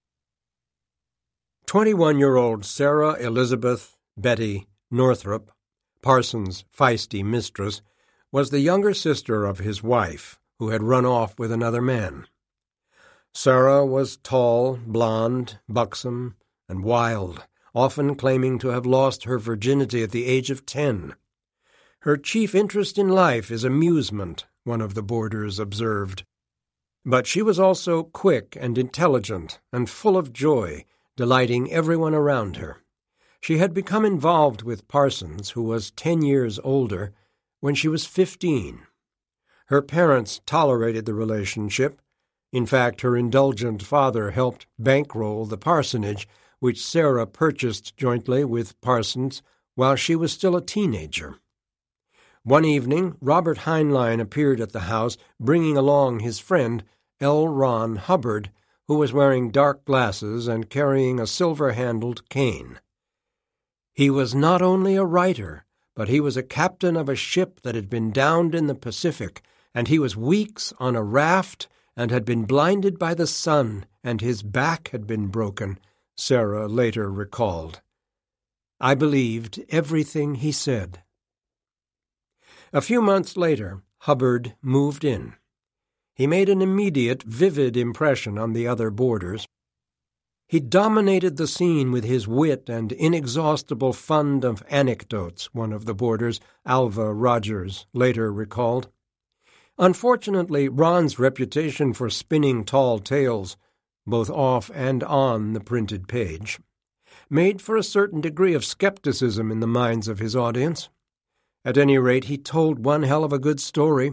Twenty-one-year-old Sarah Elizabeth Betty Northrop, Parsons' feisty mistress, was the younger sister of his wife, who had run off with another man. Sarah was tall, blonde, buxom, and wild, often claiming to have lost her virginity at the age of ten. Her chief interest in life is amusement, one of the boarders observed. But she was also quick and intelligent and full of joy, delighting everyone around her. She had become involved with Parsons, who was ten years older, when she was fifteen. Her parents tolerated the relationship. In fact, her indulgent father helped bankroll the parsonage, which Sarah purchased jointly with Parsons while she was still a teenager. One evening, Robert Heinlein appeared at the house, bringing along his friend, L. Ron Hubbard, who was wearing dark glasses and carrying a silver-handled cane. He was not only a writer, but he was a captain of a ship that had been downed in the Pacific, and he was weeks on a raft and had been blinded by the sun, and his back had been broken, Sarah later recalled. I believed everything he said. A few months later, Hubbard moved in. He made an immediate, vivid impression on the other boarders. He dominated the scene with his wit and inexhaustible fund of anecdotes, one of the boarders, Alva Rogers, later recalled. Unfortunately, Ron's reputation for spinning tall tales, both off and on the printed page, made for a certain degree of skepticism in the minds of his audience. At any rate, he told one hell of a good story.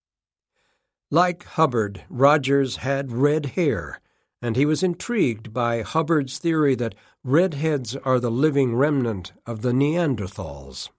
Like Hubbard, Rogers had red hair, and he was intrigued by Hubbard's theory that redheads are the living remnant of the Neanderthals.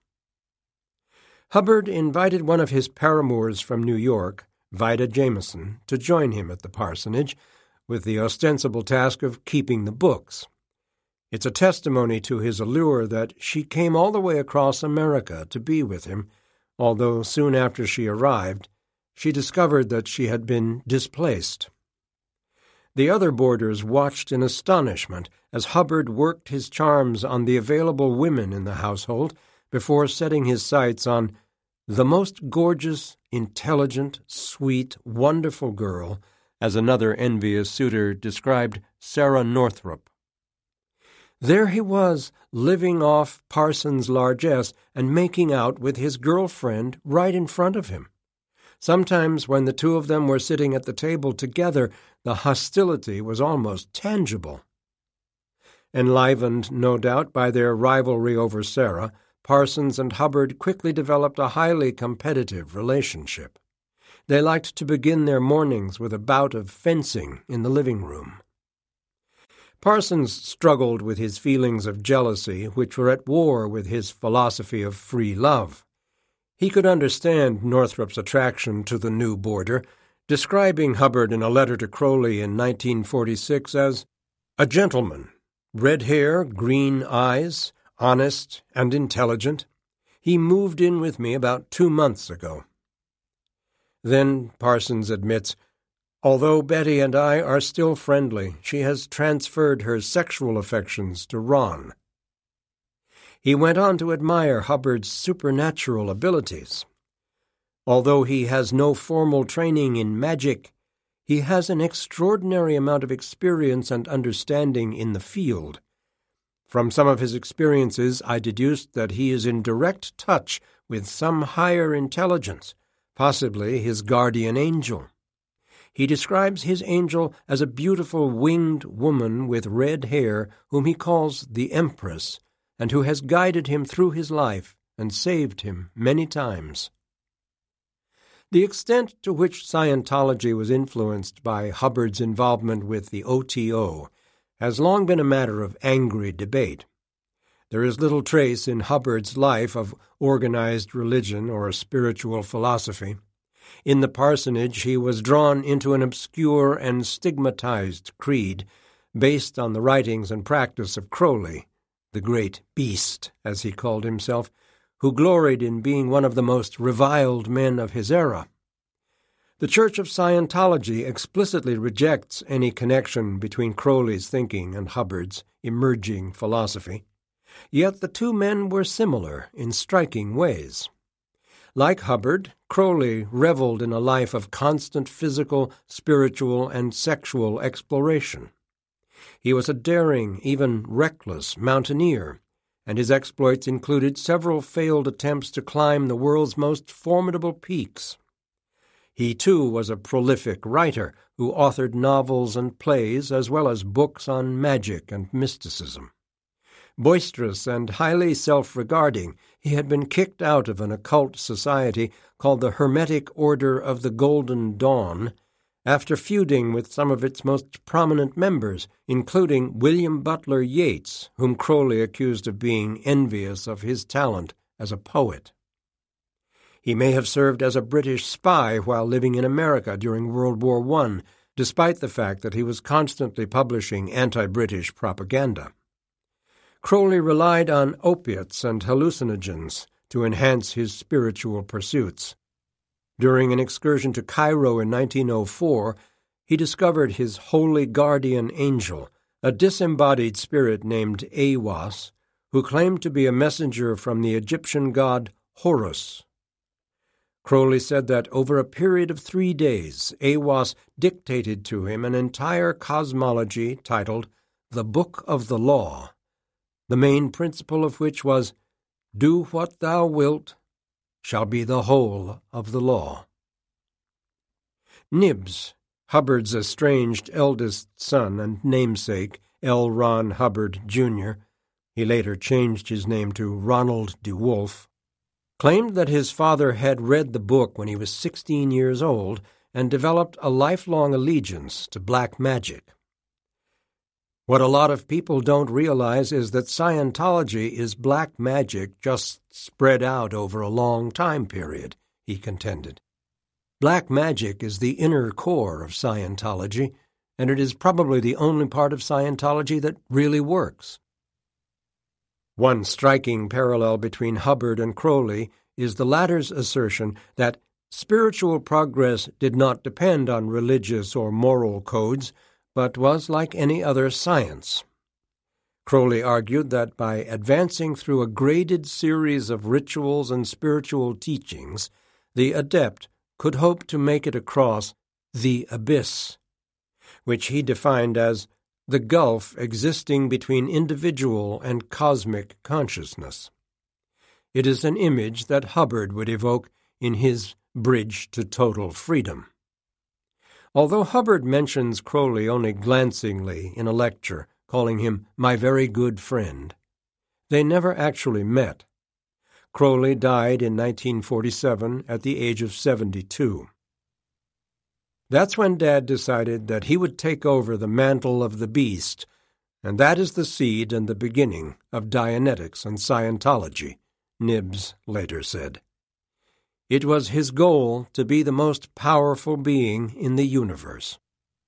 Hubbard invited one of his paramours from New York, Vida Jameson, to join him at the parsonage, with the ostensible task of keeping the books. It's a testimony to his allure that she came all the way across America to be with him, although soon after she arrived, she discovered that she had been displaced. The other boarders watched in astonishment as Hubbard worked his charms on the available women in the household before setting his sights on the most gorgeous, intelligent, sweet, wonderful girl, as another envious suitor described Sarah Northrop. There he was, living off Parsons' largesse and making out with his girlfriend right in front of him. Sometimes when the two of them were sitting at the table together, the hostility was almost tangible. Enlivened, no doubt, by their rivalry over Sarah, Parsons and Hubbard quickly developed a highly competitive relationship. They liked to begin their mornings with a bout of fencing in the living room. Parsons struggled with his feelings of jealousy, which were at war with his philosophy of free love. He could understand Northrop's attraction to the new boarder, describing Hubbard in a letter to Crowley in nineteen forty-six as a gentleman, red hair, green eyes, honest and intelligent. He moved in with me about two months ago. Then Parsons admits, although Betty and I are still friendly, she has transferred her sexual affections to Ron. He went on to admire Hubbard's supernatural abilities. Although he has no formal training in magic, he has an extraordinary amount of experience and understanding in the field. From some of his experiences, I deduced that he is in direct touch with some higher intelligence, possibly his guardian angel. He describes his angel as a beautiful winged woman with red hair whom he calls the Empress, and who has guided him through his life and saved him many times. The extent to which Scientology was influenced by Hubbard's involvement with the O T O has long been a matter of angry debate. There is little trace in Hubbard's life of organized religion or spiritual philosophy. In the parsonage, he was drawn into an obscure and stigmatized creed based on the writings and practice of Crowley, the great beast, as he called himself, who gloried in being one of the most reviled men of his era. The Church of Scientology explicitly rejects any connection between Crowley's thinking and Hubbard's emerging philosophy, yet the two men were similar in striking ways. Like Hubbard, Crowley reveled in a life of constant physical, spiritual, and sexual exploration. He was a daring, even reckless, mountaineer, and his exploits included several failed attempts to climb the world's most formidable peaks. He, too, was a prolific writer who authored novels and plays as well as books on magic and mysticism. Boisterous and highly self-regarding, he had been kicked out of an occult society called the Hermetic Order of the Golden Dawn after feuding with some of its most prominent members, including William Butler Yeats, whom Crowley accused of being envious of his talent as a poet. He may have served as a British spy while living in America during World War One, despite the fact that he was constantly publishing anti-British propaganda. Crowley relied on opiates and hallucinogens to enhance his spiritual pursuits. During an excursion to Cairo in nineteen oh four, he discovered his holy guardian angel, a disembodied spirit named Aiwass, who claimed to be a messenger from the Egyptian god Horus. Crowley said that over a period of three days, Aiwass dictated to him an entire cosmology titled The Book of the Law, the main principle of which was, "Do what thou wilt, shall be the whole of the law." Nibs, Hubbard's estranged eldest son and namesake, L. Ron Hubbard, Junior, he later changed his name to Ronald DeWolf, claimed that his father had read the book when he was sixteen years old and developed a lifelong allegiance to black magic. What a lot of people don't realize is that Scientology is black magic just spread out over a long time period, he contended. Black magic is the inner core of Scientology, and it is probably the only part of Scientology that really works. One striking parallel between Hubbard and Crowley is the latter's assertion that spiritual progress did not depend on religious or moral codes, but was like any other science. Crowley argued that by advancing through a graded series of rituals and spiritual teachings, the adept could hope to make it across the abyss, which he defined as the gulf existing between individual and cosmic consciousness. It is an image that Hubbard would evoke in his Bridge to Total Freedom. Although Hubbard mentions Crowley only glancingly in a lecture, calling him my very good friend, they never actually met. Crowley died in nineteen forty-seven at the age of seventy-two. That's when Dad decided that he would take over the mantle of the beast, and that is the seed and the beginning of Dianetics and Scientology, Nibs later said. It was his goal to be the most powerful being in the universe.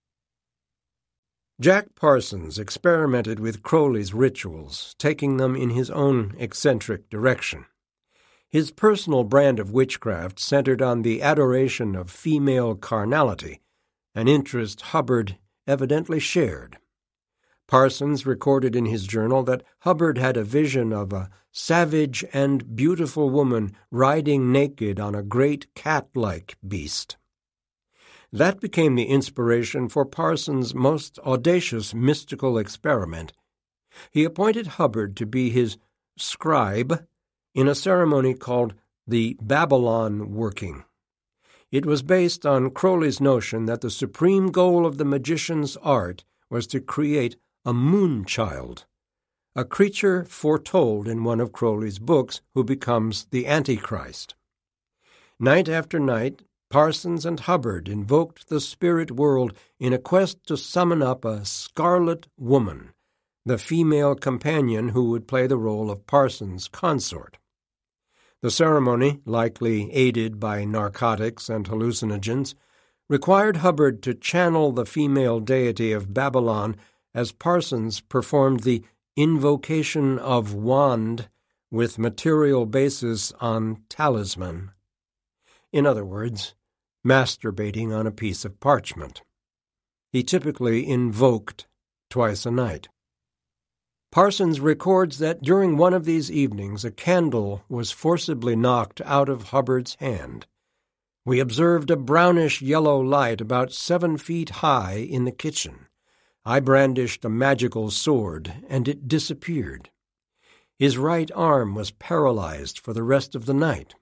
Jack Parsons experimented with Crowley's rituals, taking them in his own eccentric direction. His personal brand of witchcraft centered on the adoration of female carnality, an interest Hubbard evidently shared. Parsons recorded in his journal that Hubbard had a vision of a savage and beautiful woman riding naked on a great cat-like beast. That became the inspiration for Parsons' most audacious mystical experiment. He appointed Hubbard to be his scribe in a ceremony called the Babylon Working. It was based on Crowley's notion that the supreme goal of the magician's art was to create a moon-child, a creature foretold in one of Crowley's books who becomes the Antichrist. Night after night, Parsons and Hubbard invoked the spirit world in a quest to summon up a scarlet woman, the female companion who would play the role of Parsons' consort. The ceremony, likely aided by narcotics and hallucinogens, required Hubbard to channel the female deity of Babylon as Parsons performed the invocation of wand with material basis on talisman. In other words, masturbating on a piece of parchment. He typically invoked twice a night. Parsons records that during one of these evenings a candle was forcibly knocked out of Hubbard's hand. We observed a brownish-yellow light about seven feet high in the kitchen. I brandished a magical sword, and it disappeared. His right arm was paralyzed for the rest of the night.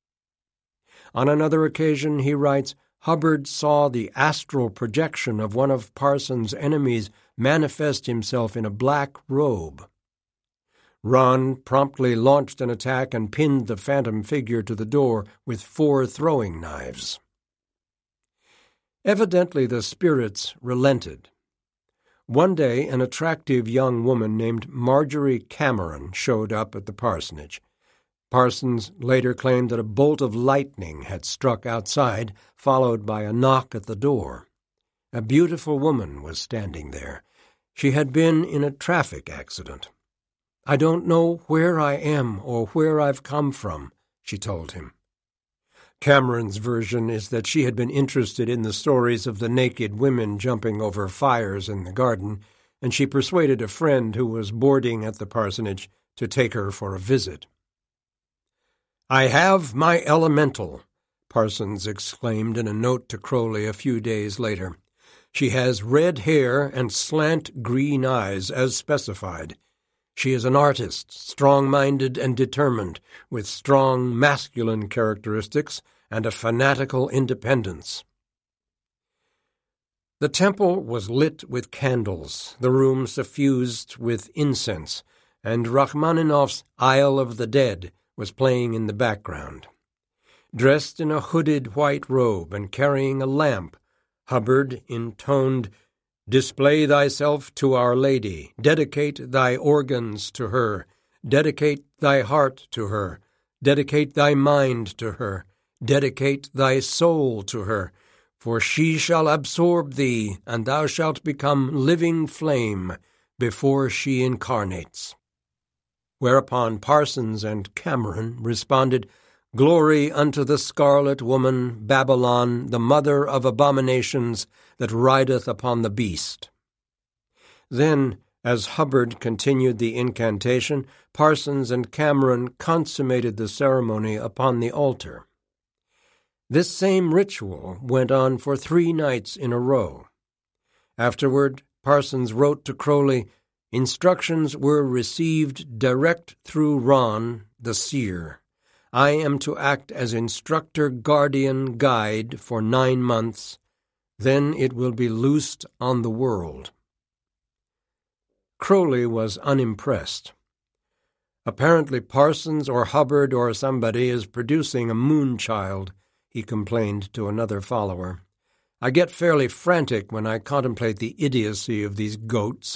On another occasion, he writes, Hubbard saw the astral projection of one of Parsons' enemies manifest himself in a black robe. Ron promptly launched an attack and pinned the phantom figure to the door with four throwing knives. Evidently the spirits relented. One day, an attractive young woman named Marjorie Cameron showed up at the parsonage. Parsons later claimed that a bolt of lightning had struck outside, followed by a knock at the door. A beautiful woman was standing there. She had been in a traffic accident. "I don't know where I am or where I've come from," she told him. Cameron's version is that she had been interested in the stories of the naked women jumping over fires in the garden, and she persuaded a friend who was boarding at the parsonage to take her for a visit. "I have my elemental," Parsons exclaimed in a note to Crowley a few days later. "She has red hair and slant green eyes, as specified. She is an artist, strong-minded and determined, with strong masculine characteristics and a fanatical independence." The temple was lit with candles, the room suffused with incense, and Rachmaninoff's Isle of the Dead was playing in the background. Dressed in a hooded white robe and carrying a lamp, Hubbard intoned, "Display thyself to Our Lady, dedicate thy organs to her, dedicate thy heart to her, dedicate thy mind to her, dedicate thy soul to her, for she shall absorb thee, and thou shalt become living flame before she incarnates." Whereupon Parsons and Cameron responded, "Glory unto the scarlet woman, Babylon, the mother of abominations, that rideth upon the beast." Then, as Hubbard continued the incantation, Parsons and Cameron consummated the ceremony upon the altar. This same ritual went on for three nights in a row. Afterward, Parsons wrote to Crowley, "Instructions were received direct through Ron, the seer. I am to act as instructor, guardian, guide for nine months. Then it will be loosed on the world." Crowley was unimpressed. "Apparently Parsons or Hubbard or somebody is producing a moon-child," he complained to another follower. "I get fairly frantic when I contemplate the idiocy of these goats."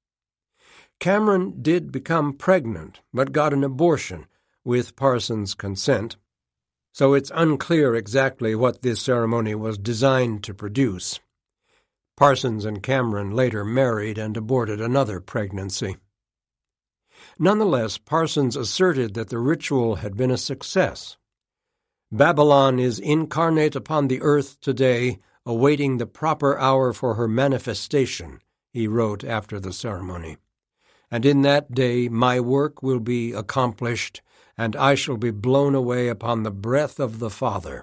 Cameron did become pregnant, but got an abortion, with Parsons' consent, so it's unclear exactly what this ceremony was designed to produce. Parsons and Cameron later married and aborted another pregnancy. Nonetheless, Parsons asserted that the ritual had been a success. "Babylon is incarnate upon the earth today, awaiting the proper hour for her manifestation," he wrote after the ceremony. "And in that day my work will be accomplished, and I shall be blown away upon the breath of the Father."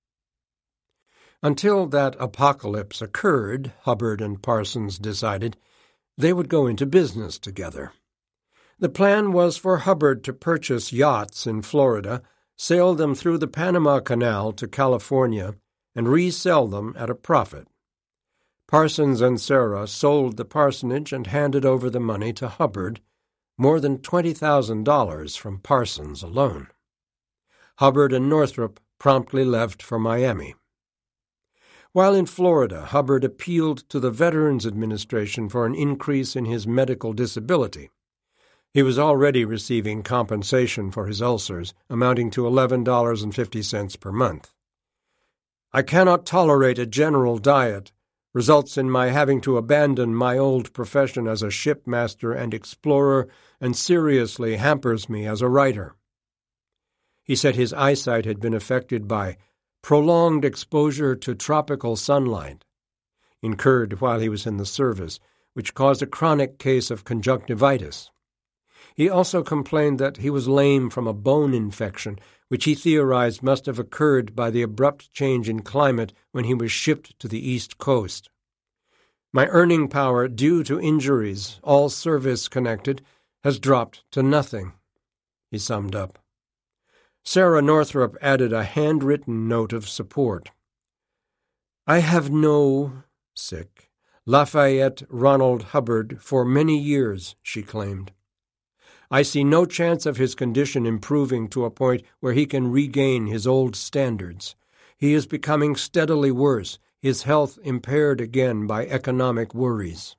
Until that apocalypse occurred, Hubbard and Parsons decided, they would go into business together. The plan was for Hubbard to purchase yachts in Florida, sail them through the Panama Canal to California, and resell them at a profit. Parsons and Sarah sold the parsonage and handed over the money to Hubbard, more than twenty thousand dollars from Parsons alone. Hubbard and Northrop promptly left for Miami. While in Florida, Hubbard appealed to the Veterans Administration for an increase in his medical disability. He was already receiving compensation for his ulcers, amounting to eleven dollars and fifty cents per month. "I cannot tolerate a general diet. Results in my having to abandon my old profession as a shipmaster and explorer, and seriously hampers me as a writer." He said his eyesight had been affected by prolonged exposure to tropical sunlight, incurred while he was in the service, which caused a chronic case of conjunctivitis. He also complained that he was lame from a bone infection, which he theorized must have occurred by the abrupt change in climate when he was shipped to the East Coast. "My earning power, due to injuries, all service-connected, has dropped to nothing," he summed up. Sarah Northrop added a handwritten note of support. "I have known sick Lafayette Ronald Hubbard for many years," she claimed. "I see no chance of his condition improving to a point where he can regain his old standards. He is becoming steadily worse, his health impaired again by economic worries."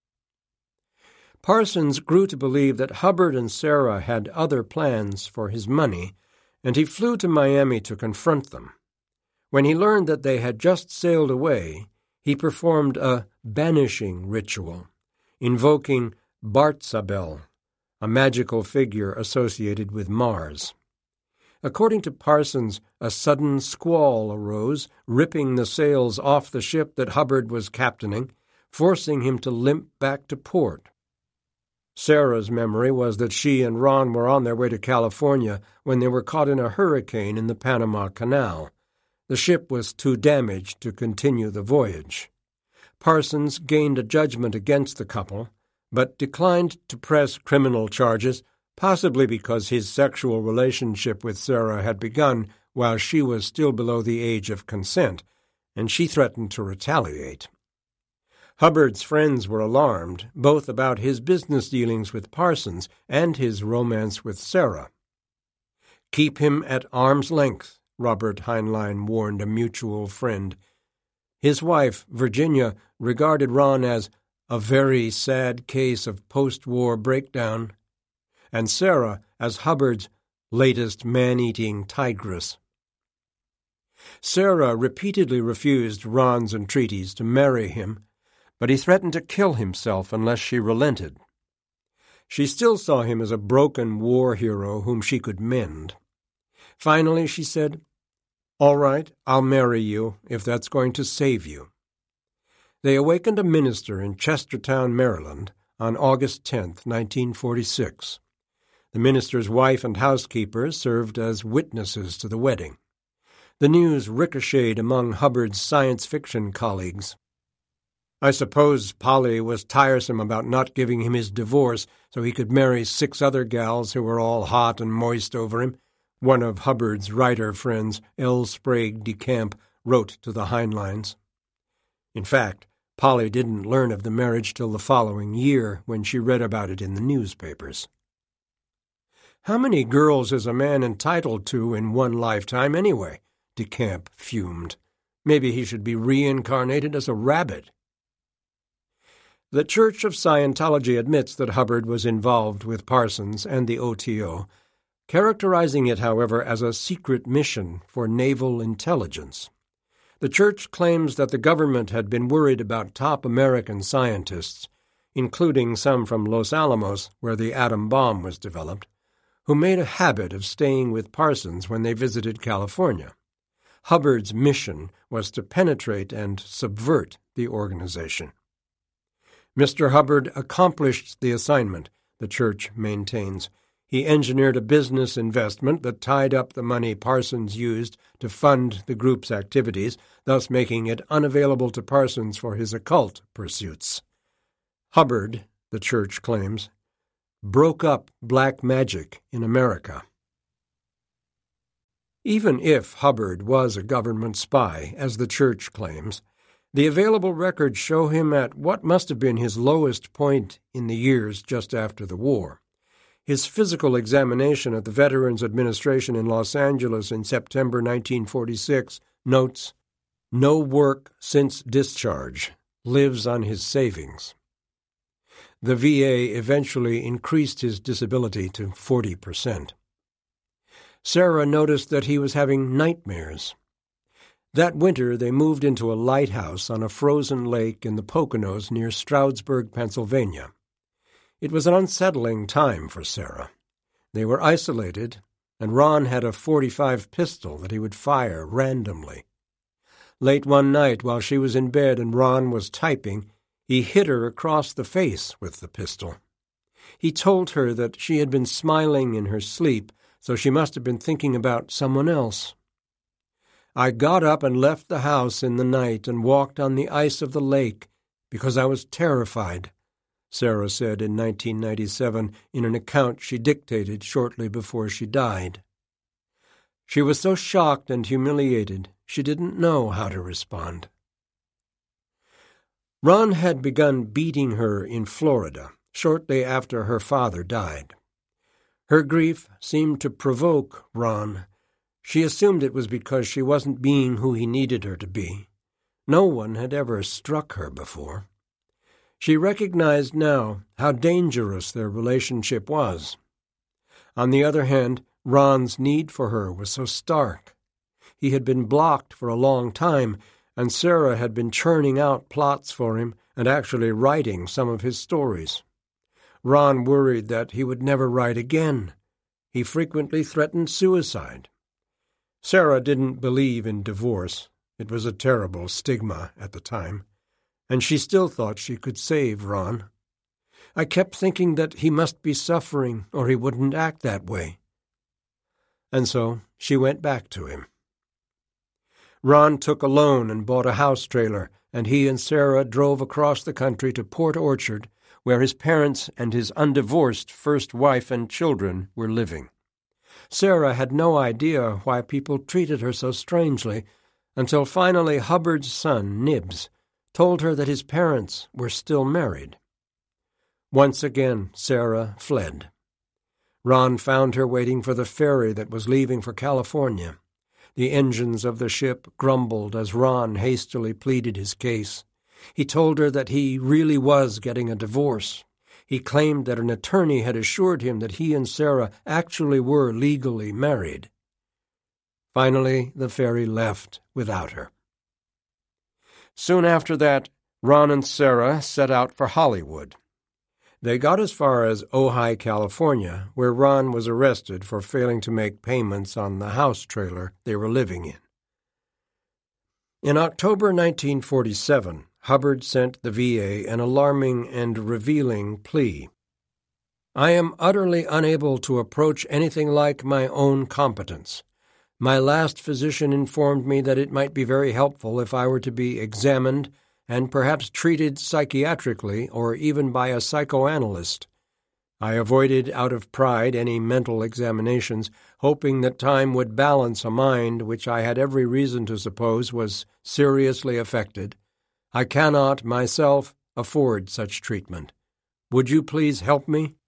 Parsons grew to believe that Hubbard and Sarah had other plans for his money, and he flew to Miami to confront them. When he learned that they had just sailed away, he performed a banishing ritual, invoking Bartzabel, a magical figure associated with Mars. According to Parsons, a sudden squall arose, ripping the sails off the ship that Hubbard was captaining, forcing him to limp back to port. Sarah's memory was that she and Ron were on their way to California when they were caught in a hurricane in the Panama Canal. The ship was too damaged to continue the voyage. Parsons gained a judgment against the couple, but declined to press criminal charges, possibly because his sexual relationship with Sarah had begun while she was still below the age of consent, and she threatened to retaliate. Hubbard's friends were alarmed, both about his business dealings with Parsons and his romance with Sarah. Keep him at arm's length, Robert Heinlein warned a mutual friend. His wife, Virginia, regarded Ron as a very sad case of post-war breakdown, and Sarah as Hubbard's latest man-eating tigress. Sarah repeatedly refused Ron's entreaties to marry him, but he threatened to kill himself unless she relented. She still saw him as a broken war hero whom she could mend. Finally, she said, "All right, I'll marry you, if that's going to save you." They awakened a minister in Chestertown, Maryland, on August tenth, nineteen forty-six. The minister's wife and housekeeper served as witnesses to the wedding. The news ricocheted among Hubbard's science fiction colleagues. "I suppose Polly was tiresome about not giving him his divorce so he could marry six other gals who were all hot and moist over him," one of Hubbard's writer friends, L. Sprague de Camp, wrote to the Heinleins. In fact, Polly didn't learn of the marriage till the following year, when she read about it in the newspapers. "How many girls is a man entitled to in one lifetime, anyway?" de Camp fumed. "Maybe he should be reincarnated as a rabbit." The Church of Scientology admits that Hubbard was involved with Parsons and the O T O, characterizing it, however, as a secret mission for naval intelligence. The Church claims that the government had been worried about top American scientists, including some from Los Alamos, where the atom bomb was developed, who made a habit of staying with Parsons when they visited California. Hubbard's mission was to penetrate and subvert the organization. Mister Hubbard accomplished the assignment, the Church maintains. He engineered a business investment that tied up the money Parsons used to fund the group's activities, thus making it unavailable to Parsons for his occult pursuits. Hubbard, the Church claims, broke up black magic in America. Even if Hubbard was a government spy, as the Church claims, the available records show him at what must have been his lowest point in the years just after the war. His physical examination at the Veterans Administration in Los Angeles in September nineteen forty-six notes, "No work since discharge, lives on his savings." The V A eventually increased his disability to forty percent. Sarah noticed that he was having nightmares. That winter they moved into a lighthouse on a frozen lake in the Poconos near Stroudsburg, Pennsylvania. It was an unsettling time for Sarah. They were isolated, and Ron had a forty-five pistol that he would fire randomly. Late one night, while she was in bed and Ron was typing, he hit her across the face with the pistol. He told her that she had been smiling in her sleep, so she must have been thinking about someone else. "I got up and left the house in the night and walked on the ice of the lake because I was terrified," Sarah said in nineteen ninety-seven in an account she dictated shortly before she died. She was so shocked and humiliated she didn't know how to respond. Ron had begun beating her in Florida shortly after her father died. Her grief seemed to provoke Ron. She assumed it was because she wasn't being who he needed her to be. No one had ever struck her before. She recognized now how dangerous their relationship was. On the other hand, Ron's need for her was so stark. He had been blocked for a long time, and Sarah had been churning out plots for him and actually writing some of his stories. Ron worried that he would never write again. He frequently threatened suicide. Sarah didn't believe in divorce. It was a terrible stigma at the time, and she still thought she could save Ron. "I kept thinking that he must be suffering or he wouldn't act that way." And so she went back to him. Ron took a loan and bought a house trailer, and he and Sarah drove across the country to Port Orchard, where his parents and his undivorced first wife and children were living. Sarah had no idea why people treated her so strangely, until finally Hubbard's son, Nibs, told her that his parents were still married. Once again Sarah fled. Ron found her waiting for the ferry that was leaving for California. The engines of the ship grumbled as Ron hastily pleaded his case. He told her that he really was getting a divorce. He claimed that an attorney had assured him that he and Sarah actually were legally married. Finally, the ferry left without her. Soon after that, Ron and Sarah set out for Hollywood. They got as far as Ojai, California, where Ron was arrested for failing to make payments on the house trailer they were living in. In October nineteen forty-seven, Hubbard sent the V A an alarming and revealing plea. I am utterly unable to approach anything like my own competence. My last physician informed me that it might be very helpful if I were to be examined and perhaps treated psychiatrically or even by a psychoanalyst. I avoided out of pride any mental examinations, hoping that time would balance a mind which I had every reason to suppose was seriously affected. I cannot, myself, afford such treatment. Would you please help me?